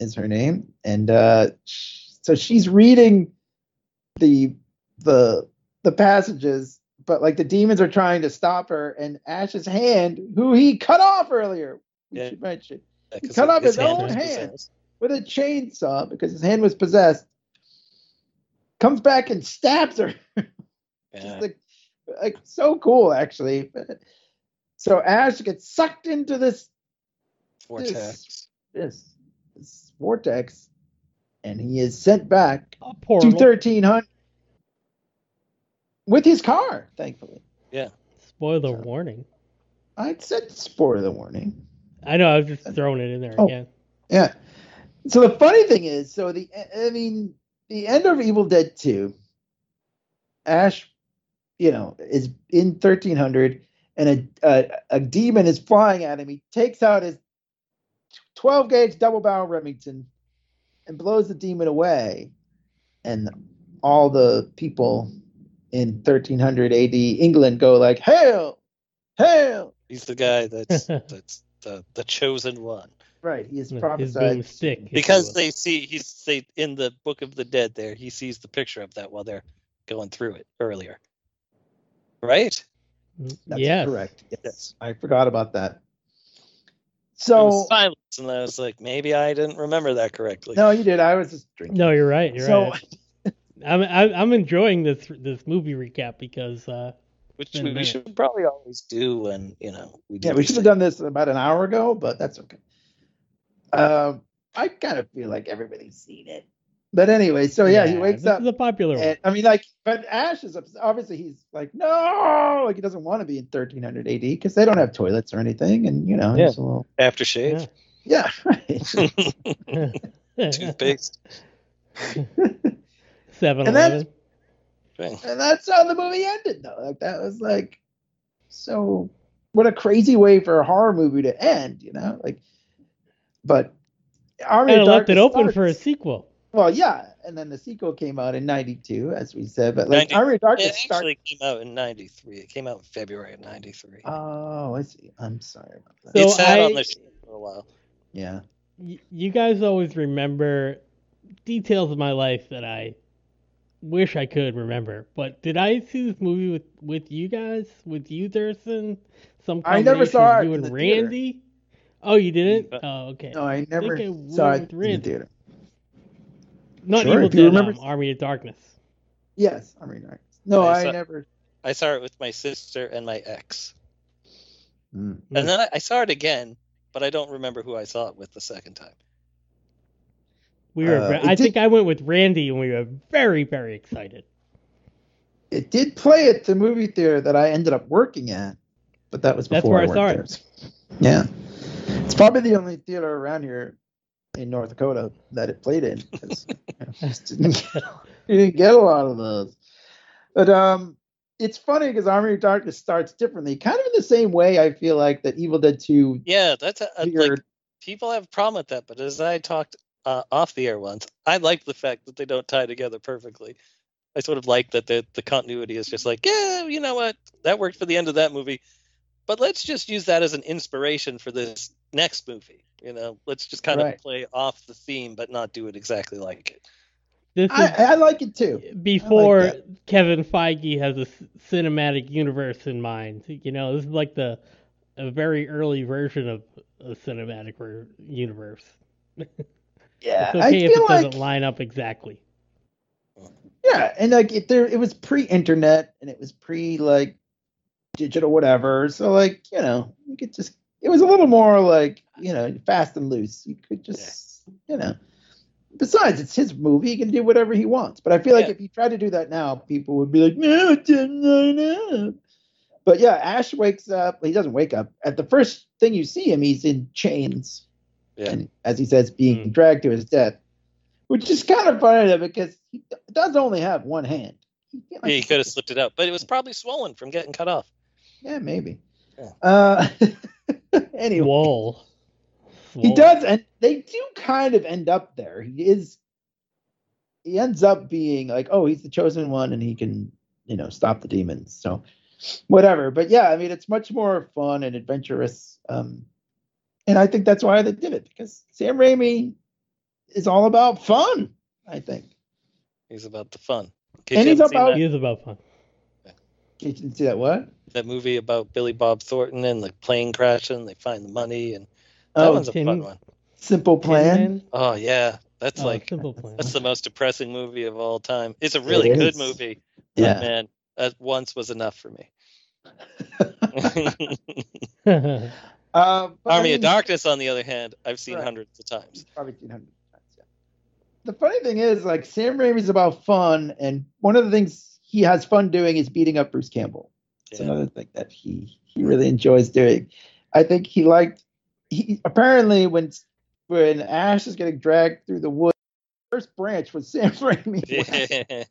Speaker 1: is her name, and uh, sh- so she's reading the the the passages, but like the demons are trying to stop her, and Ash's hand, who he cut off earlier, we
Speaker 2: Yeah.
Speaker 1: should mention,
Speaker 2: Yeah,
Speaker 1: he
Speaker 2: 'cause
Speaker 1: cut off
Speaker 2: his
Speaker 1: his,
Speaker 2: hand
Speaker 1: own
Speaker 2: was
Speaker 1: hand
Speaker 2: possessed.
Speaker 1: with a chainsaw because his hand was possessed. Comes back and stabs her.
Speaker 2: Yeah.
Speaker 1: Just like, like so cool, actually. So Ash gets sucked into this
Speaker 2: Vortex.
Speaker 1: this, this vortex, and he is sent back
Speaker 3: A
Speaker 1: to
Speaker 3: portal.
Speaker 1: thirteen hundred with his car, thankfully.
Speaker 2: Yeah.
Speaker 3: Spoiler
Speaker 1: So-
Speaker 3: warning.
Speaker 1: I said spoiler warning.
Speaker 3: I know. I was just throwing it in there
Speaker 1: Oh.
Speaker 3: again.
Speaker 1: Yeah. So the funny thing is, so the I mean, the end of Evil Dead two, Ash, you know, is in thirteen hundred, and a, a a demon is flying at him. He takes out his twelve gauge double barrel Remington and blows the demon away, and all the people in thirteen hundred A D England go like, "Hail, hail!"
Speaker 2: He's the guy that's that's the the chosen one.
Speaker 1: Right, he is
Speaker 3: His
Speaker 1: prophesied.
Speaker 3: boomstick. if you
Speaker 2: Because
Speaker 3: will.
Speaker 2: they see he's they in the Book of the Dead there, he sees the picture of that while they're going through it earlier. Right?
Speaker 1: That's
Speaker 3: yes.
Speaker 1: correct. Yes.
Speaker 2: Yes.
Speaker 1: I forgot about that.
Speaker 2: There
Speaker 1: So
Speaker 2: was silence, and I was like, maybe I didn't remember that correctly.
Speaker 1: no, you did. I was just drinking.
Speaker 3: No, you're right. You're
Speaker 1: so
Speaker 3: right. I'm I, I'm enjoying this this movie recap because uh,
Speaker 2: Which
Speaker 3: Been a
Speaker 2: we, we
Speaker 3: minute.
Speaker 2: should probably always do when, you know, we do
Speaker 1: yeah, we
Speaker 2: these
Speaker 1: should have
Speaker 2: things.
Speaker 1: done this about an hour ago, but that's okay. Um, I kind of feel like everybody's seen it, but anyway. So yeah, he wakes
Speaker 3: this
Speaker 1: up.
Speaker 3: is a popular one.
Speaker 1: And, I mean, like, but Ash is ups- obviously he's like, no, like he doesn't want to be in thirteen hundred A D because they don't have toilets or anything, and you know,
Speaker 2: Yeah.
Speaker 1: he's a little,
Speaker 2: Aftershave.
Speaker 1: yeah, right.
Speaker 2: Toothpaste.
Speaker 3: Seven
Speaker 1: And that's-
Speaker 3: Eleven.
Speaker 2: Thing.
Speaker 1: And that's how the movie ended, though. Like that was like, so what a crazy way for a horror movie to end, you know? Like, but Army
Speaker 3: Kind
Speaker 1: of
Speaker 3: of left it
Speaker 1: Darkness
Speaker 3: open for a
Speaker 1: starts-
Speaker 3: sequel.
Speaker 1: Well, yeah, and then the sequel came out in ninety-two, as we said. But like
Speaker 2: ninety
Speaker 1: Army of
Speaker 2: It
Speaker 1: Darkness starts.
Speaker 2: actually came out in ninety-three. It came out in February of ninety-three.
Speaker 1: Oh, I see. I'm sorry about that.
Speaker 3: So
Speaker 2: it sat
Speaker 3: I-
Speaker 2: on the show for a while.
Speaker 1: Yeah.
Speaker 3: Y- you guys always remember details of my life that I wish I could remember. But did I see this movie with, with you guys? With you, Thurston? Some
Speaker 1: I never
Speaker 3: combination
Speaker 1: saw
Speaker 3: of
Speaker 1: it
Speaker 3: you
Speaker 1: in
Speaker 3: and
Speaker 1: the theater.
Speaker 3: Randy? Oh, you didn't?
Speaker 2: Uh,
Speaker 3: Oh, okay.
Speaker 1: No, I never
Speaker 3: think I
Speaker 1: saw
Speaker 3: went
Speaker 1: it
Speaker 3: with
Speaker 1: in the
Speaker 3: Randy.
Speaker 1: theater.
Speaker 3: Not
Speaker 1: Sure,
Speaker 3: Evil
Speaker 1: if you
Speaker 3: Dead,
Speaker 1: remember-
Speaker 3: um, Army of Darkness.
Speaker 1: Yes, Army of Darkness. No,
Speaker 2: I
Speaker 1: I,
Speaker 2: saw-
Speaker 1: never.
Speaker 2: I saw it with my sister and my ex.
Speaker 1: Mm.
Speaker 3: Hmm.
Speaker 2: And then I, I saw it again, but I don't remember who I saw it with the second time.
Speaker 3: We were.
Speaker 1: Uh,
Speaker 3: ve-
Speaker 1: it
Speaker 3: I
Speaker 1: did-
Speaker 3: think I went with Randy, and we were very, very excited.
Speaker 1: It did play at the movie theater that I ended up working at, but that was
Speaker 3: That's
Speaker 1: before
Speaker 3: where I
Speaker 1: worked
Speaker 3: saw
Speaker 1: there.
Speaker 3: it.
Speaker 1: Yeah, it's probably the only theater around here in North Dakota that it played in. 'Cause, you know, just didn't get, you didn't get a lot of those. But um, it's funny because Army of Darkness starts differently, kind of in the same way. I feel like that Evil Dead two.
Speaker 2: Yeah, that's a, a, like
Speaker 1: Weird.
Speaker 2: people have a problem with that, but as I talked uh, off the air once, I like the fact that they don't tie together perfectly. I sort of like that the the continuity is just like, yeah, you know what, that worked for the end of that movie, but let's just use that as an inspiration for this next movie. You know, let's just kind
Speaker 1: Right.
Speaker 2: of play off the theme, but not do it exactly like it.
Speaker 3: This is
Speaker 1: I, I like it too.
Speaker 3: before
Speaker 1: that.
Speaker 3: Kevin Feige has a c- cinematic universe in mind. You know, this is like the a very early version of a cinematic ver- universe.
Speaker 1: Yeah,
Speaker 3: It's
Speaker 1: I
Speaker 3: okay if
Speaker 1: feel
Speaker 3: it
Speaker 1: like
Speaker 3: doesn't line up exactly.
Speaker 1: yeah, and like it, there, it was pre-internet and it was pre like digital whatever. So like you know, you could just it was a little more like you know fast and loose. You could just you know. Besides, it's his movie; he can do whatever he wants. But I feel like
Speaker 2: Yeah.
Speaker 1: if he tried to do that now, people would be like, "No, it didn't line up." But yeah, Ash wakes up. He doesn't wake up. At the first thing you see him, he's in chains,
Speaker 2: Yeah.
Speaker 1: and as he says, being
Speaker 3: Hmm.
Speaker 1: dragged to his death, which is kind of funny though, because he does only have one hand. He can't, like,
Speaker 2: Yeah, he could have slipped it out, but it was probably swollen from getting cut off.
Speaker 1: Yeah, maybe.
Speaker 2: Yeah.
Speaker 1: Uh, anyway,
Speaker 3: Whoa.
Speaker 1: he does, and they do kind of end up there. He is. He ends up being like, oh, he's the chosen one, and he can, you know, stop the demons. So, whatever. But yeah, I mean, it's much more fun and adventurous. Um, and I think that's why they did it because Sam Raimi is all about fun, I think.
Speaker 2: He's about the fun. In
Speaker 1: And
Speaker 2: case you
Speaker 1: he's
Speaker 2: haven't seen
Speaker 1: about-
Speaker 3: He is about fun.
Speaker 1: You didn't see that what?
Speaker 2: that, that movie about Billy Bob Thornton and the plane crashing, they find the money, and that
Speaker 1: Oh,
Speaker 2: one's a
Speaker 3: Tin-
Speaker 2: fun one.
Speaker 1: Simple Plan.
Speaker 3: Tin Man?
Speaker 2: Oh yeah, that's
Speaker 3: Oh,
Speaker 2: like
Speaker 3: Simple Plan.
Speaker 2: that's the most depressing movie of all time. It's a really
Speaker 1: It
Speaker 2: good
Speaker 1: is.
Speaker 2: movie, but
Speaker 1: Yeah.
Speaker 2: man, that once was enough for me.
Speaker 1: Uh, but I
Speaker 2: Army
Speaker 1: mean,
Speaker 2: of Darkness, on the other hand, I've seen
Speaker 1: Right.
Speaker 2: hundreds of times.
Speaker 1: Probably seen hundreds of times. Yeah. The funny thing is, like Sam Raimi's about fun, and one of the things he has fun doing is beating up Bruce Campbell. It's
Speaker 2: Yeah.
Speaker 1: another thing that he he really enjoys doing. I think he liked. He apparently when when Ash is getting dragged through the woods, the first branch was Sam Raimi.
Speaker 2: Yeah.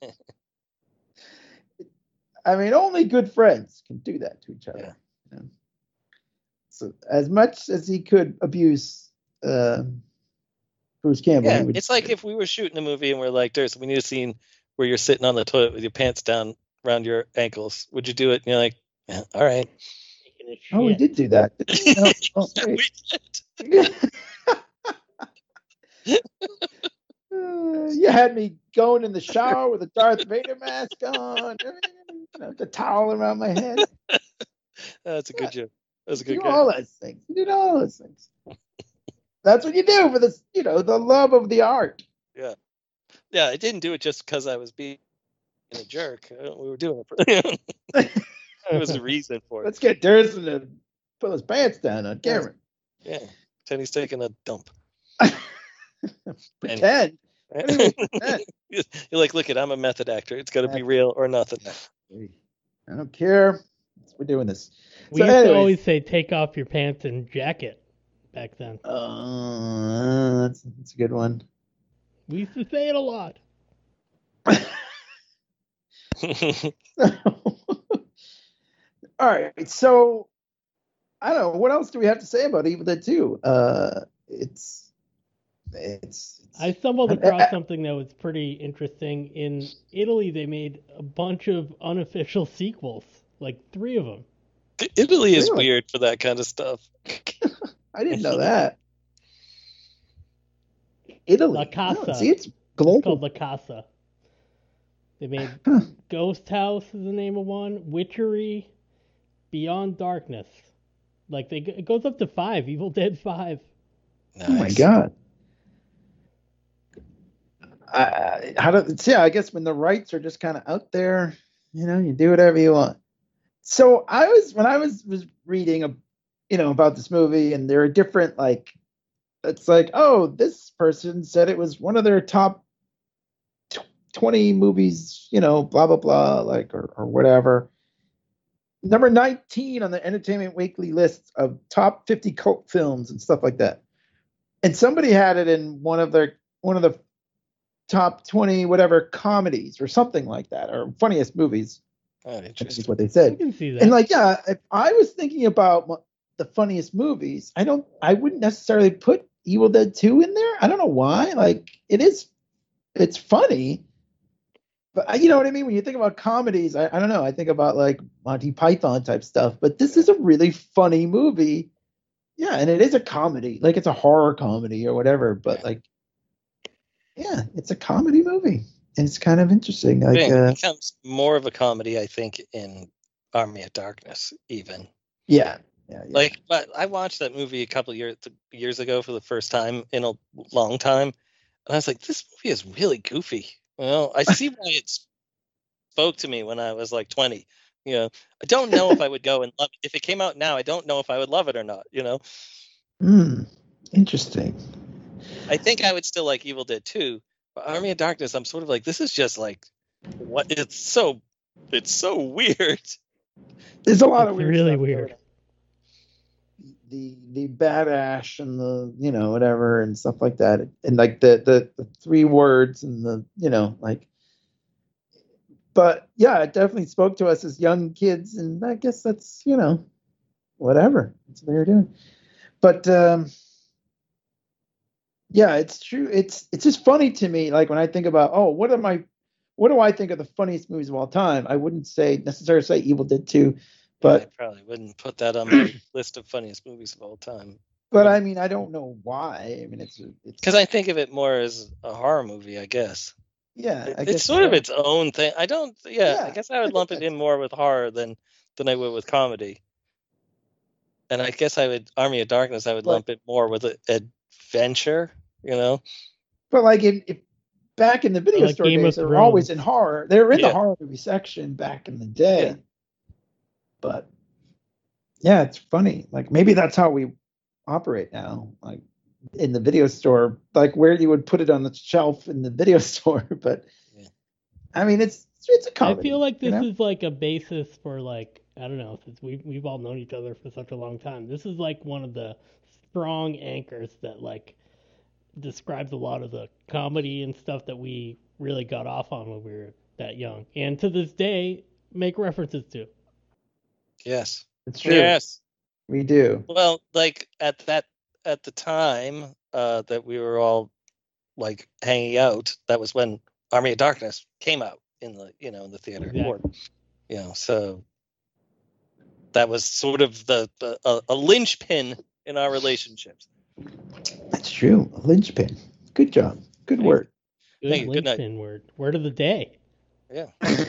Speaker 1: I mean, only good friends can do that to each other.
Speaker 2: Yeah.
Speaker 1: You know? So as much as he could abuse uh, Bruce Campbell,
Speaker 2: Yeah,
Speaker 1: he would,
Speaker 2: it's like if we were shooting a movie and we're like, "There's, we need a scene where you're sitting on the toilet with your pants down around your ankles. Would you do it?" And you're like, yeah, "All right."
Speaker 3: Taking a
Speaker 1: oh, we
Speaker 3: shit.
Speaker 1: did do that. No, oh,
Speaker 2: We
Speaker 1: wait.
Speaker 2: did.
Speaker 1: Uh, you had me going in the shower with a Darth Vader mask on, you know, the towel around my head.
Speaker 2: That's a good joke. That's a good
Speaker 1: do
Speaker 2: joke.
Speaker 1: all those things. You did all those things. That's what you do for this, you know, the love of the art.
Speaker 2: Yeah, I didn't do it just because I was being a jerk. Uh, We were doing it. For, there was a reason for it.
Speaker 1: Let's get Durson to pull his pants down on camera.
Speaker 2: Yeah, Teddy's taking a dump.
Speaker 1: Pretend. What do you mean pretend?
Speaker 2: You're like, look it, I'm a method actor. It's got to be real or nothing.
Speaker 1: I don't care. We're doing this.
Speaker 3: We
Speaker 1: So
Speaker 3: used to
Speaker 1: anyways.
Speaker 3: always say, take off your pants and jacket back then.
Speaker 1: Uh, that's, that's a good one.
Speaker 3: We used to say it a lot.
Speaker 1: All right, so I don't know what else do we have to say about Evil Dead two. Uh, it's it's.
Speaker 3: I stumbled
Speaker 1: I-
Speaker 3: across
Speaker 1: I-
Speaker 3: something that was pretty interesting. In Italy, they made a bunch of unofficial sequels, like three of them.
Speaker 2: Italy is
Speaker 1: Really?
Speaker 2: weird for that kind of stuff.
Speaker 1: I didn't know that. Italy.
Speaker 3: La Casa.
Speaker 1: No, see, it's
Speaker 3: It's called
Speaker 1: global.
Speaker 3: La Casa. They made
Speaker 1: Huh.
Speaker 3: Ghost House is the name of one, Witchery, Beyond Darkness. Like they, it goes up to five. Evil Dead five.
Speaker 2: Nice.
Speaker 1: Oh my god. I, how do see? I guess when the rights are just kind of out there, you know, you do whatever you want. So I was when I was was reading a, you know, about this movie, and there are different like, it's like, oh, this person said it was one of their top tw- twenty movies, you know, blah blah blah, like or or whatever. Number nineteen on the Entertainment Weekly list of top fifty cult films and stuff like that. And somebody had it in one of their one of the top twenty whatever comedies or something like that, or funniest movies.
Speaker 2: Oh,
Speaker 1: I think
Speaker 2: interesting.
Speaker 1: is what they
Speaker 3: I
Speaker 1: said.
Speaker 3: can see that.
Speaker 1: And like, yeah, if I was thinking about mo- the funniest movies, I don't, I wouldn't necessarily put Evil Dead two in there. I don't know why. Like, it is, it's funny, but I, you know what I mean. When you think about comedies, I, I don't know. I think about like Monty Python type stuff, but this is a really funny movie. Yeah, and it is a comedy, like it's a horror comedy or whatever. But like, yeah, it's a comedy movie, and it's kind of interesting. Like,
Speaker 2: It
Speaker 1: uh,
Speaker 2: becomes more of a comedy, I think, in Army of Darkness, even.
Speaker 1: yeah, yeah, yeah.
Speaker 2: Like, but I watched that movie a couple years years ago for the first time in a long time, and I was like, this movie is really goofy. Well, I see why it spoke to me when I was like twenty. You know, I don't know if I would go and love it. If it came out now, I don't know if I would love it or not. You know,
Speaker 1: Hmm, interesting.
Speaker 2: I think I would still like Evil Dead two, but Army of Darkness, I'm sort of like, this is just like, what? It's so, it's so weird.
Speaker 1: There's a lot
Speaker 3: It's
Speaker 1: of weird
Speaker 3: really
Speaker 1: stuff
Speaker 3: weird.
Speaker 1: going on. The the bad ash and the you know whatever and stuff like that, and like the, the the three words and the you know like, but yeah, it definitely spoke to us as young kids, and I guess that's you know whatever that's what they were doing. But um, yeah, it's true. It's it's just funny to me. Like when I think about oh, what am I? What do I think of the funniest movies of all time? I wouldn't say necessarily say Evil Dead two. But
Speaker 2: I probably wouldn't put that on my list of funniest movies of all time.
Speaker 1: But I mean, I don't know why. I mean, it's it's
Speaker 2: Because I think of it more as a horror movie, I guess.
Speaker 1: yeah,
Speaker 2: It,
Speaker 1: I
Speaker 2: it's
Speaker 1: guess
Speaker 2: sort of
Speaker 1: so.
Speaker 2: its own thing. I don't. Yeah,
Speaker 1: Yeah,
Speaker 2: I guess I
Speaker 1: I
Speaker 2: would
Speaker 1: think
Speaker 2: lump it in
Speaker 1: that's
Speaker 2: more with horror than than I would with comedy. And I guess I would Army of Darkness. I would
Speaker 1: but
Speaker 2: lump it more with a, adventure. You know.
Speaker 1: but like in if back in the
Speaker 3: Or
Speaker 1: video
Speaker 3: like
Speaker 1: store
Speaker 3: Game
Speaker 1: days,
Speaker 3: of
Speaker 1: they were always
Speaker 3: Thrones.
Speaker 1: in horror. They were in the
Speaker 2: Yeah.
Speaker 1: horror movie section back in the
Speaker 2: Yeah.
Speaker 1: day. But yeah, it's funny. Like maybe that's how we operate now. Like in the video store, like where you would put it on the shelf in the video store. But
Speaker 2: Yeah.
Speaker 1: I mean, it's it's a
Speaker 3: I
Speaker 1: comedy.
Speaker 3: feel like
Speaker 1: you
Speaker 3: this
Speaker 1: know?
Speaker 3: is like a basis for like I don't know, since we've we've all known each other for such a long time. This is like one of the strong anchors that like describes a lot of the comedy and stuff that we really got off on when we were that young, and to this day make references to.
Speaker 2: Yes.
Speaker 1: It's true.
Speaker 2: Yes.
Speaker 1: We do.
Speaker 2: Well, like at that at the time uh, that we were all like hanging out, that was when Army of Darkness came out in the you know in the theater.
Speaker 3: Exactly.
Speaker 2: Or, you know, so that was sort of the, the a, a linchpin in our relationships.
Speaker 1: That's true. A linchpin. Good job. Good
Speaker 3: Thank
Speaker 1: word.
Speaker 3: Good
Speaker 2: Thank you. Good night.
Speaker 3: linchpin word. Word of the day.
Speaker 2: Yeah.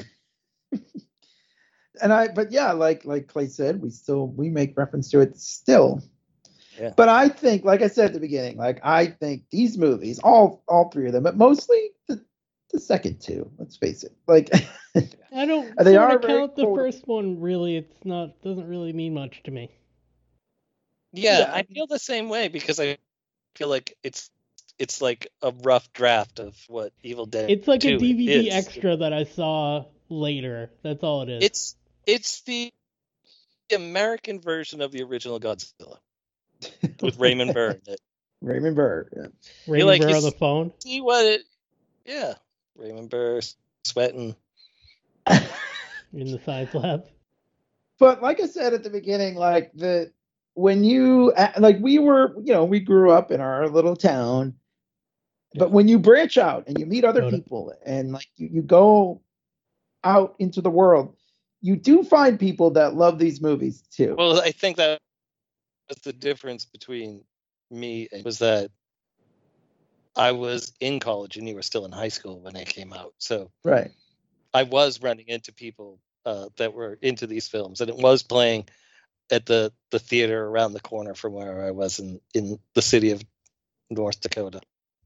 Speaker 1: And I, but yeah, like like Clay said, we still we make reference to it still.
Speaker 2: Yeah.
Speaker 1: But I think, like I said at the beginning, like I think these movies, all all three of them, but mostly the the second two. Let's face it. Like
Speaker 3: I don't
Speaker 1: They
Speaker 3: sort
Speaker 1: are
Speaker 3: of
Speaker 1: very
Speaker 3: count the
Speaker 1: quotable.
Speaker 3: first one. Really, it's not doesn't really mean much to me.
Speaker 2: Yeah,
Speaker 1: Yeah.
Speaker 2: I feel the same way because I feel like it's it's like a rough draft of what Evil Dead
Speaker 3: It's like a
Speaker 2: two
Speaker 3: D V D
Speaker 2: is.
Speaker 3: extra that I saw later. That's all it is.
Speaker 2: It's it's the American version of the original Godzilla with Raymond Burr in it.
Speaker 1: Raymond Burr. Yeah.
Speaker 3: Raymond
Speaker 2: like
Speaker 3: Burr on
Speaker 2: he's-
Speaker 3: the phone.
Speaker 2: See what it? Yeah, Raymond Burr sweating.
Speaker 3: In the science lab.
Speaker 1: But like I said at the beginning, like the when you like we were, you know, we grew up in our little town. But when you branch out and you meet other
Speaker 3: Got it.
Speaker 1: people and like you, you go out into the world, you do find people that love these movies too.
Speaker 2: Well, I think that was the difference between me and was that I was in college and you were still in high school when they came out. So
Speaker 1: Right.
Speaker 2: I was running into people uh, that were into these films, and it was playing at the, the theater around the corner from where I was in, in the city of North Dakota.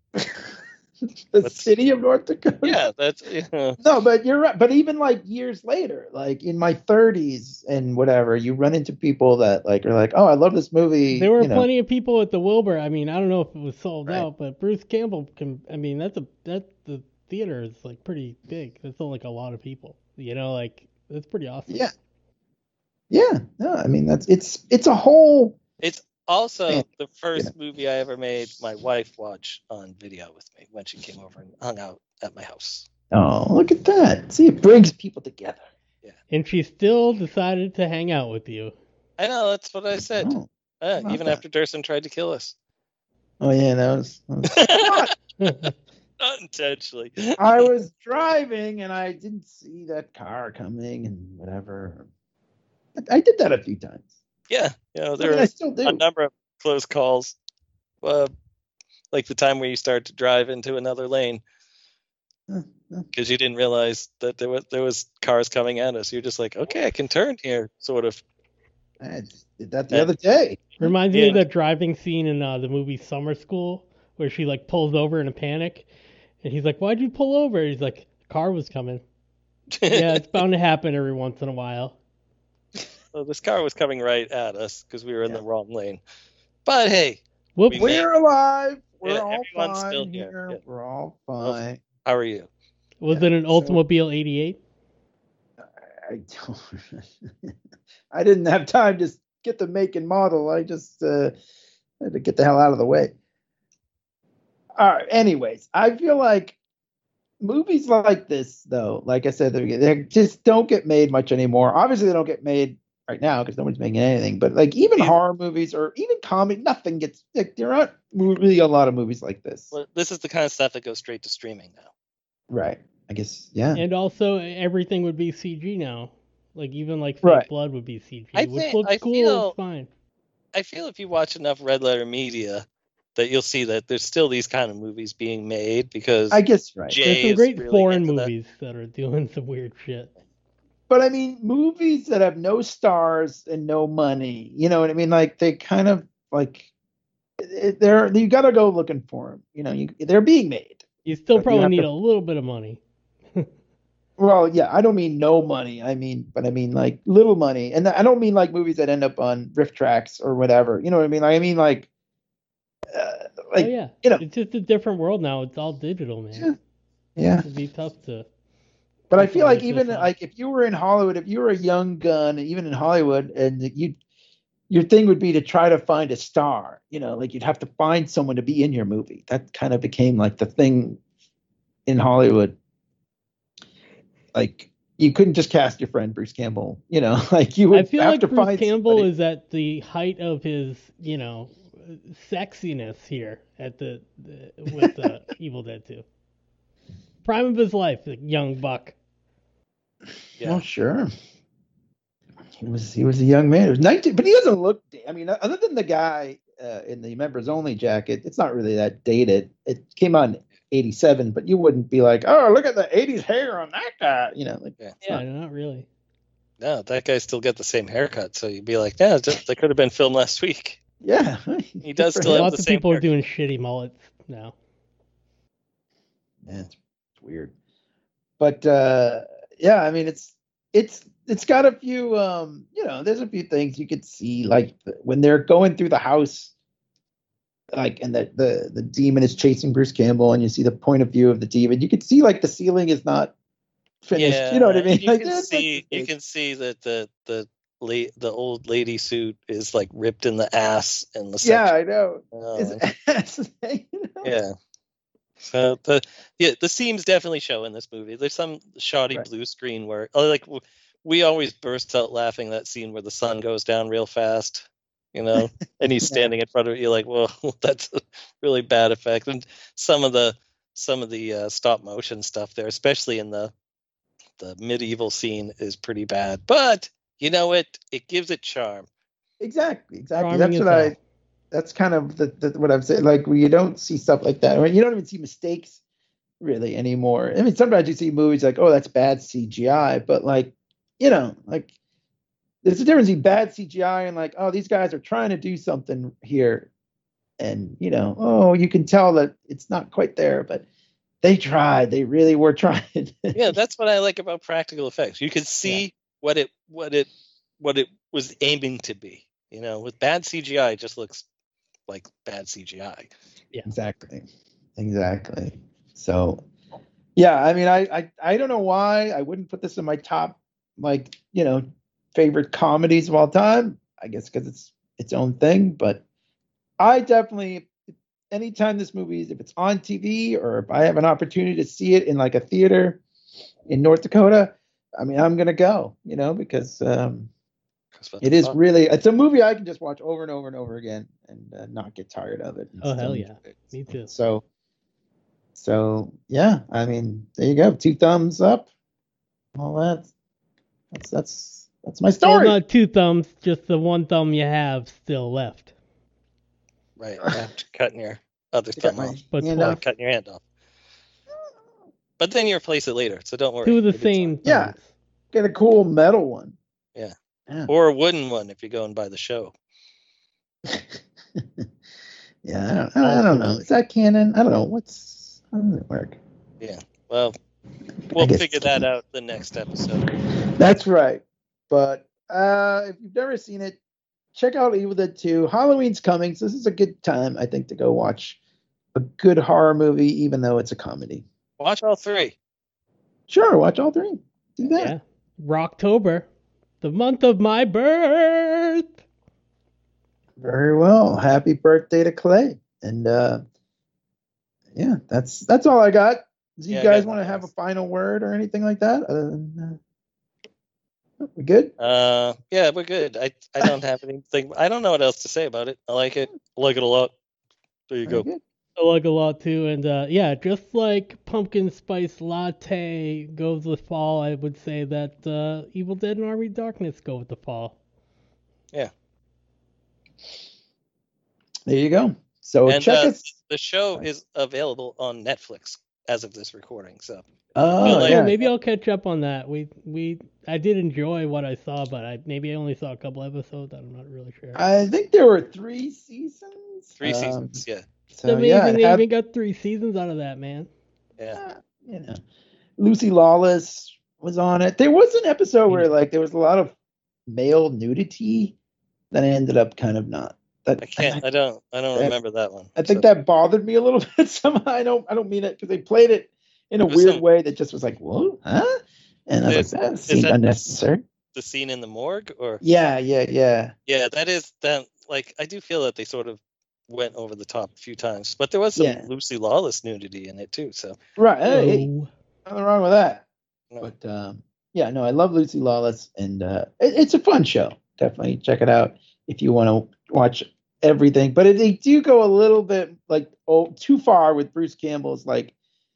Speaker 1: The
Speaker 2: That's-
Speaker 1: city of North Dakota.
Speaker 2: Yeah, that's you know,
Speaker 1: No, but you're right. But even like years later, like in my thirties and whatever, you run into people that like are like, oh, I love this movie.
Speaker 3: There were
Speaker 1: you know.
Speaker 3: plenty of people at the Wilbur. I mean, I don't know if it was sold
Speaker 1: Right.
Speaker 3: out, but Bruce Campbell can. I mean, that's a that the theater is like pretty big. That's not like a lot of people. You know, like that's pretty awesome.
Speaker 1: Yeah. Yeah. No, I mean that's it's it's a whole.
Speaker 2: it's also
Speaker 1: Man,
Speaker 2: the first movie I ever made my wife watch on video with me when she came over and hung out at my house.
Speaker 1: Oh, look at that! See, it brings people together.
Speaker 3: And she still decided to hang out with you.
Speaker 2: I know, that's what I said.
Speaker 1: Oh,
Speaker 2: Uh,
Speaker 1: not
Speaker 2: even
Speaker 1: bad.
Speaker 2: after Durson tried to kill us.
Speaker 1: oh yeah, that was. That was
Speaker 2: Not intentionally.
Speaker 1: I was driving and I didn't see that car coming and whatever. I, I did that a few times.
Speaker 2: Yeah, you know,
Speaker 1: I,
Speaker 2: there
Speaker 1: mean,
Speaker 2: were
Speaker 1: I still do.
Speaker 2: a number of close calls. Uh, like the time where you start to drive into another lane
Speaker 1: Uh, uh,
Speaker 2: because you didn't realize that there was there was cars coming at us. You're just like, okay, I can turn here, sort of.
Speaker 1: I just did that the
Speaker 2: Yeah.
Speaker 1: other day.
Speaker 3: Reminds me
Speaker 2: Yeah.
Speaker 3: of the driving scene in uh, the movie Summer School, where she like pulls over in a panic, and he's like, "Why'd you pull over?" He's like, "The car was coming." Yeah, it's bound to happen every once in a while.
Speaker 2: So this car was coming right at us because we were in
Speaker 1: Yeah.
Speaker 2: the wrong lane. But hey,
Speaker 3: Whoops.
Speaker 2: We
Speaker 1: We're alive. We're
Speaker 2: Yeah,
Speaker 1: all
Speaker 2: everyone's
Speaker 1: fine
Speaker 2: still
Speaker 1: here.
Speaker 2: here. Yeah.
Speaker 1: We're all fine.
Speaker 2: how are you?
Speaker 3: Was
Speaker 1: Yeah,
Speaker 3: it an
Speaker 1: so-
Speaker 3: Oldsmobile eighty-eight?
Speaker 1: I don't. I didn't have time to get the make and model. I just uh, had to get the hell out of the way. All right. Anyways, I feel like movies like this, though, like I said, at the beginning, they just don't get made much anymore. Obviously, they don't get made right now because nobody's making anything. But like even
Speaker 2: Yeah.
Speaker 1: horror movies or even comedy, nothing gets. Like, there aren't really a lot of movies like this.
Speaker 2: Well, this is the kind of stuff that goes straight to streaming now.
Speaker 1: Right. I guess. Yeah.
Speaker 3: And also, everything would be C G now. Like even like Fake
Speaker 1: Right.
Speaker 3: Blood would be C G,
Speaker 2: I
Speaker 3: which
Speaker 2: think-
Speaker 3: looks
Speaker 2: I
Speaker 3: cool.
Speaker 2: feel-
Speaker 3: It's fine.
Speaker 2: I feel if you watch enough Red Letter Media, that you'll see that there's still these kind of movies being made because
Speaker 1: I guess right.
Speaker 2: Jay
Speaker 3: There's some
Speaker 2: is
Speaker 3: great
Speaker 2: really
Speaker 3: foreign
Speaker 2: into that.
Speaker 3: movies that are doing some weird shit.
Speaker 1: But I mean, movies that have no stars and no money, you know what I mean? Like they kind of like it- they're you got to go looking for them. You know, you, they're being made.
Speaker 3: You still
Speaker 1: But you
Speaker 3: probably
Speaker 1: have
Speaker 3: need
Speaker 1: to-
Speaker 3: a little bit of money.
Speaker 1: Well, yeah, I don't mean no money. I mean, but I mean like little money, and I don't mean like movies that end up on riff tracks or whatever. You know what I mean? Like, I mean like, uh, like
Speaker 3: oh yeah,
Speaker 1: you know,
Speaker 3: it's just a different world now. It's all digital, man.
Speaker 1: yeah.
Speaker 3: It'd be tough to.
Speaker 1: But I
Speaker 3: That's
Speaker 1: feel
Speaker 3: why
Speaker 1: like
Speaker 3: it's
Speaker 1: even
Speaker 3: so fun.
Speaker 1: like if you were in Hollywood, if you were a young gun, even in Hollywood, and you your thing would be to try to find a star, you know, like you'd have to find someone to be in your movie. That kind of became like the thing in Hollywood. Like you couldn't just cast your friend Bruce Campbell, you know, like you would
Speaker 3: I feel
Speaker 1: have
Speaker 3: like
Speaker 1: to
Speaker 3: Bruce
Speaker 1: find
Speaker 3: Campbell
Speaker 1: somebody.
Speaker 3: is at the height of his, you know, sexiness here at the, the with uh, Evil Dead two. Prime of his life, the young buck.
Speaker 2: Yeah.
Speaker 1: Well, sure. He was he was a young man. He was nineteen, but he doesn't look. I mean, other than the guy uh, in the members only jacket, it's not really that dated. It came out in eighty-seven, but you wouldn't be like, oh, look at the eighties hair on that guy. You know, like
Speaker 2: Yeah.
Speaker 1: it's
Speaker 3: Yeah,
Speaker 1: not-
Speaker 3: not really.
Speaker 2: No, that guy still got the same haircut, so you'd be like, yeah, just, that could have been filmed last week.
Speaker 1: yeah.
Speaker 2: He does
Speaker 1: For
Speaker 2: still
Speaker 1: him.
Speaker 2: have
Speaker 3: Lots
Speaker 2: the
Speaker 3: of
Speaker 2: same
Speaker 3: people are
Speaker 2: haircut.
Speaker 3: doing shitty mullets now.
Speaker 1: Yeah, it's, it's weird. But uh, yeah, I mean, it's it's it's got a few. Um, you know, there's a few things you could see, like the, when they're going through the house, like, and the the the demon is chasing Bruce Campbell, and you see the point of view of the demon. You could see like the ceiling is not finished.
Speaker 2: Yeah,
Speaker 1: you know what I mean?
Speaker 2: You
Speaker 1: Like,
Speaker 2: can
Speaker 1: there's,
Speaker 2: see,
Speaker 1: like,
Speaker 2: you can see that the the la- the old lady suit is like ripped in the ass in the
Speaker 1: yeah,
Speaker 2: section.
Speaker 1: I know.
Speaker 2: Oh,
Speaker 1: It's, that's the thing, you know?
Speaker 2: yeah. So the yeah the seams definitely show in this movie. There's some shoddy
Speaker 1: Right.
Speaker 2: blue screen where oh, like w- we always burst out laughing that scene where the sun goes down real fast, you know, and he's
Speaker 1: Yeah.
Speaker 2: standing in front of you like, well, that's a really bad effect. And some of the some of the uh, stop motion stuff there, especially in the the medieval scene, is pretty bad. But you know it it gives it charm.
Speaker 1: Exactly, exactly.
Speaker 3: Charming
Speaker 1: That's
Speaker 3: as
Speaker 1: what
Speaker 3: hell.
Speaker 1: I. That's kind of the, the what I'm saying. Like, where you don't see stuff like that, or you don't even see mistakes really anymore. I mean, sometimes you see movies like, oh, that's bad C G I, but like, you know, like there's a difference between bad C G I and like, oh, these guys are trying to do something here, and you know, oh, you can tell that it's not quite there, but they tried. They really were trying.
Speaker 2: Yeah, that's what I like about practical effects. You can see what it what it what it was aiming to be. You know, with bad C G I, it just looks like bad C G I.
Speaker 1: Exactly. Exactly. So, yeah, I mean, I, I, I don't know why I wouldn't put this in my top, like, you know, favorite comedies of all time. I guess because it's its own thing, but I definitely, anytime this movie is, if it's on T V or if I have an opportunity to see it in like a theater in North Dakota, I mean, I'm gonna go, you know, because um, it is really, it's a movie I can just watch over and over and over again and uh, not get tired of it. and
Speaker 3: Oh,
Speaker 1: still
Speaker 3: hell
Speaker 1: enjoy
Speaker 3: yeah.
Speaker 1: it.
Speaker 3: Me too.
Speaker 1: So, so yeah, I mean, there you go, two thumbs up. All that. That's that's that's my
Speaker 3: Well,
Speaker 1: story.
Speaker 3: not two thumbs, just the one thumb you have still left.
Speaker 2: Right, after cutting your other
Speaker 1: I got
Speaker 2: thumb
Speaker 1: my
Speaker 2: off,
Speaker 3: But
Speaker 1: hand
Speaker 3: twice.
Speaker 1: off.
Speaker 2: cutting your hand off. But then you replace it later, so don't worry.
Speaker 3: Two of the
Speaker 2: It'll be
Speaker 3: same
Speaker 2: fine.
Speaker 1: Yeah.
Speaker 3: thumbs.
Speaker 1: Get a cool metal one.
Speaker 2: Yeah.
Speaker 1: Yeah.
Speaker 2: Or a wooden one if you're going by the show.
Speaker 1: Yeah, I don't, I don't know. Is that canon? I don't know. What's how does it work?
Speaker 2: Well, we'll
Speaker 1: guess
Speaker 2: figure
Speaker 1: it's
Speaker 2: that
Speaker 1: canon.
Speaker 2: out the next episode.
Speaker 1: That's right. But uh, if you've never seen it, check out Evil Dead two. Halloween's coming, so this is a good time, I think, to go watch a good horror movie, even though it's a comedy.
Speaker 2: Watch all three.
Speaker 1: Sure, watch all three. Do that.
Speaker 3: Yeah. Rocktober, the month of my birth.
Speaker 1: Very well. Happy birthday to Clay. And uh, yeah, that's that's all I got. Do you
Speaker 2: Yeah, I
Speaker 1: guys
Speaker 2: got
Speaker 1: want to
Speaker 2: nothing
Speaker 1: have a
Speaker 2: else.
Speaker 1: final word or anything like that? Other than uh, we good?
Speaker 2: Uh, yeah, we're good. I I don't have anything. I don't know what else to say about it. I like it. I like it a lot. There you
Speaker 1: Very
Speaker 2: go.
Speaker 1: good.
Speaker 3: I like a lot too, and uh, yeah, just like pumpkin spice latte goes with fall, I would say that uh, Evil Dead and Army of Darkness go with the fall.
Speaker 2: Yeah.
Speaker 1: There you go. So
Speaker 2: and
Speaker 1: check
Speaker 2: uh,
Speaker 1: us.
Speaker 2: The show is available on Netflix as of this recording. So
Speaker 1: Oh,
Speaker 2: like-
Speaker 1: yeah.
Speaker 3: Maybe I'll catch up on that. We we I did enjoy what I saw, but I maybe I only saw a couple episodes. I'm not really sure.
Speaker 1: I think there were three seasons.
Speaker 2: three
Speaker 1: Um,
Speaker 2: seasons, yeah,
Speaker 3: It's
Speaker 1: So
Speaker 3: amazing
Speaker 1: yeah, it
Speaker 3: they
Speaker 1: had-
Speaker 3: even got three seasons out of that, man.
Speaker 2: yeah.
Speaker 1: uh, you know, Lucy Lawless was on it. There was an episode where like there was a lot of male nudity that ended up kind of not. That
Speaker 2: I can't. I don't. I don't
Speaker 1: That-
Speaker 2: remember that one.
Speaker 1: I think
Speaker 2: so.
Speaker 1: that bothered me a little bit somehow. I don't. I don't mean it because they played it in a
Speaker 2: There's
Speaker 1: weird
Speaker 2: some-
Speaker 1: way that just was like, "What? Huh?" And I was
Speaker 2: Is-
Speaker 1: like, "That
Speaker 2: is
Speaker 1: seemed
Speaker 2: that-
Speaker 1: unnecessary."
Speaker 2: the scene in the morgue, or
Speaker 1: Yeah, yeah, yeah.
Speaker 2: yeah, that is that. Like, I do feel that they sort of went over the top a few times, but there was some
Speaker 1: Yeah.
Speaker 2: Lucy Lawless nudity in it too. So
Speaker 1: Right. Hey, hey,
Speaker 3: Oh.
Speaker 1: nothing wrong with that.
Speaker 2: No.
Speaker 1: But um, yeah, no, I love Lucy Lawless, and uh, it, it's a fun show. Definitely check it out if you want to watch everything. But it, they do go a little bit like oh too far with Bruce Campbell's like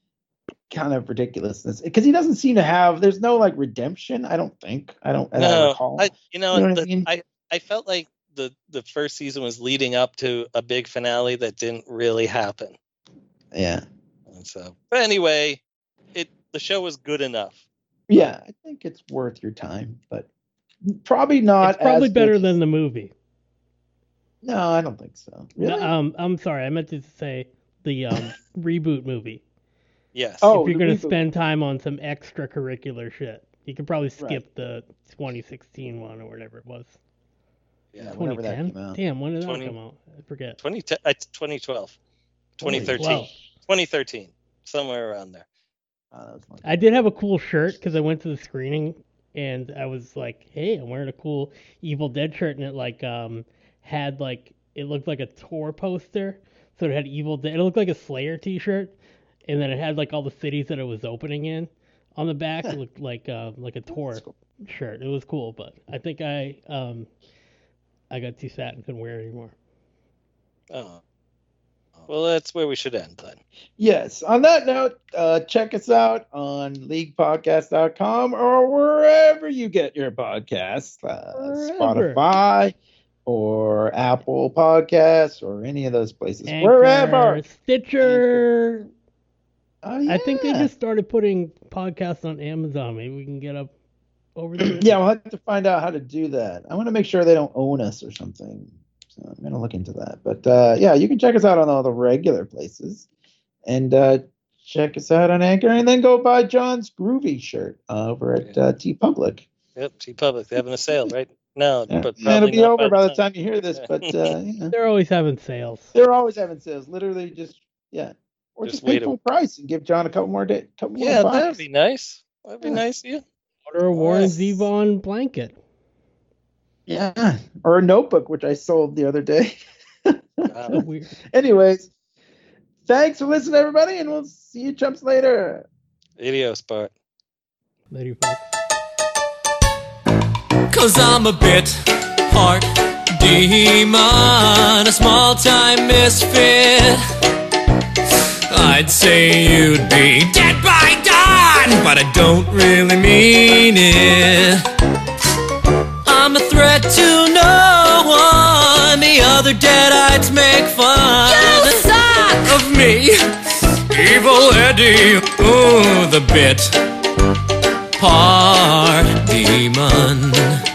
Speaker 1: kind of ridiculousness because he doesn't seem to have. There's no like redemption. I don't think. I don't. as I
Speaker 2: no,
Speaker 1: recall.
Speaker 2: I you know,
Speaker 1: You know what I
Speaker 2: the,
Speaker 1: mean?
Speaker 2: I I felt like the the first season was leading up to a big finale that didn't really happen.
Speaker 1: Yeah.
Speaker 2: And so, but anyway, it the show was good enough.
Speaker 1: Yeah, I think it's worth your time, but probably not.
Speaker 3: It's probably
Speaker 1: as
Speaker 3: better
Speaker 1: good-
Speaker 3: than the movie.
Speaker 1: No, I don't think so. Really?
Speaker 3: Um, I'm sorry, I meant to say the um, reboot movie.
Speaker 2: Yes.
Speaker 1: Oh,
Speaker 3: If you're
Speaker 1: the
Speaker 3: gonna
Speaker 1: reboot.
Speaker 3: spend time on some extracurricular shit, you could probably skip the twenty sixteen one or whatever it was.
Speaker 2: yeah.
Speaker 1: whenever that
Speaker 3: twenty ten.
Speaker 1: came out.
Speaker 3: Damn, when did
Speaker 2: twenty
Speaker 3: that come out? I forget.
Speaker 2: twenty ten, uh, twenty twelve, twenty thirteen,
Speaker 3: Wow.
Speaker 2: twenty thirteen, somewhere around there.
Speaker 1: Oh, that was fun.
Speaker 3: I did have a cool shirt because I went to the screening and I was like, "Hey, I'm wearing a cool Evil Dead shirt," and it like um had like it looked like a tour poster, so it had Evil Dead. It looked like a Slayer T-shirt, and then it had like all the cities that it was opening in on the back. It looked like uh, like a tour
Speaker 1: That's cool.
Speaker 3: shirt. It was cool, but I think I um I got too fat and couldn't wear it anymore.
Speaker 2: Oh. Well, that's where we should end then.
Speaker 1: Yes. On that note, uh, check us out on league podcast dot com or wherever you get your podcasts, uh,
Speaker 3: Wherever.
Speaker 1: Spotify or Apple Podcasts or any of those places.
Speaker 3: Anchor,
Speaker 1: Wherever.
Speaker 3: Stitcher.
Speaker 1: Oh, yeah.
Speaker 3: I think they just started putting podcasts on Amazon. Maybe we can get up over there.
Speaker 1: Yeah, we'll have to find out how to do that. I want to make sure they don't own us or something. So I'm going to look into that. But uh, yeah, you can check us out on all the regular places. And uh, check us out on Anchor. And then go buy John's Groovy shirt uh, over at uh, TeePublic.
Speaker 2: Yep, T-Public, they're having a sale right now,
Speaker 1: Yeah,
Speaker 2: but
Speaker 1: yeah, it'll
Speaker 2: probably
Speaker 1: be
Speaker 2: not
Speaker 1: over by the time you hear this. But uh, yeah,
Speaker 3: They're always having sales.
Speaker 1: they're always having sales. Literally just, yeah. Or
Speaker 2: Just
Speaker 1: just, pay
Speaker 2: wait a-
Speaker 1: full price and give John a couple more days. Couple more
Speaker 2: Yeah,
Speaker 1: bucks.
Speaker 2: that'd be nice. That'd be
Speaker 1: Yeah.
Speaker 2: nice. Yeah.
Speaker 3: Order a Warren
Speaker 2: Nice.
Speaker 3: Zevon blanket.
Speaker 1: Yeah. Or a notebook, which I sold the other day.
Speaker 2: Wow.
Speaker 3: Weird.
Speaker 1: Anyways, thanks for listening, everybody, and we'll see you chumps later.
Speaker 2: Adios, Bart.
Speaker 3: Later, folks.
Speaker 4: Cause I'm a bit part demon, a small time misfit. I'd say you'd be dead by dawn, but I don't really mean it. I'm a threat to no one, the other deadites make fun
Speaker 5: You suck!
Speaker 4: of me. Evil Eddie, ooh, the bit part demon.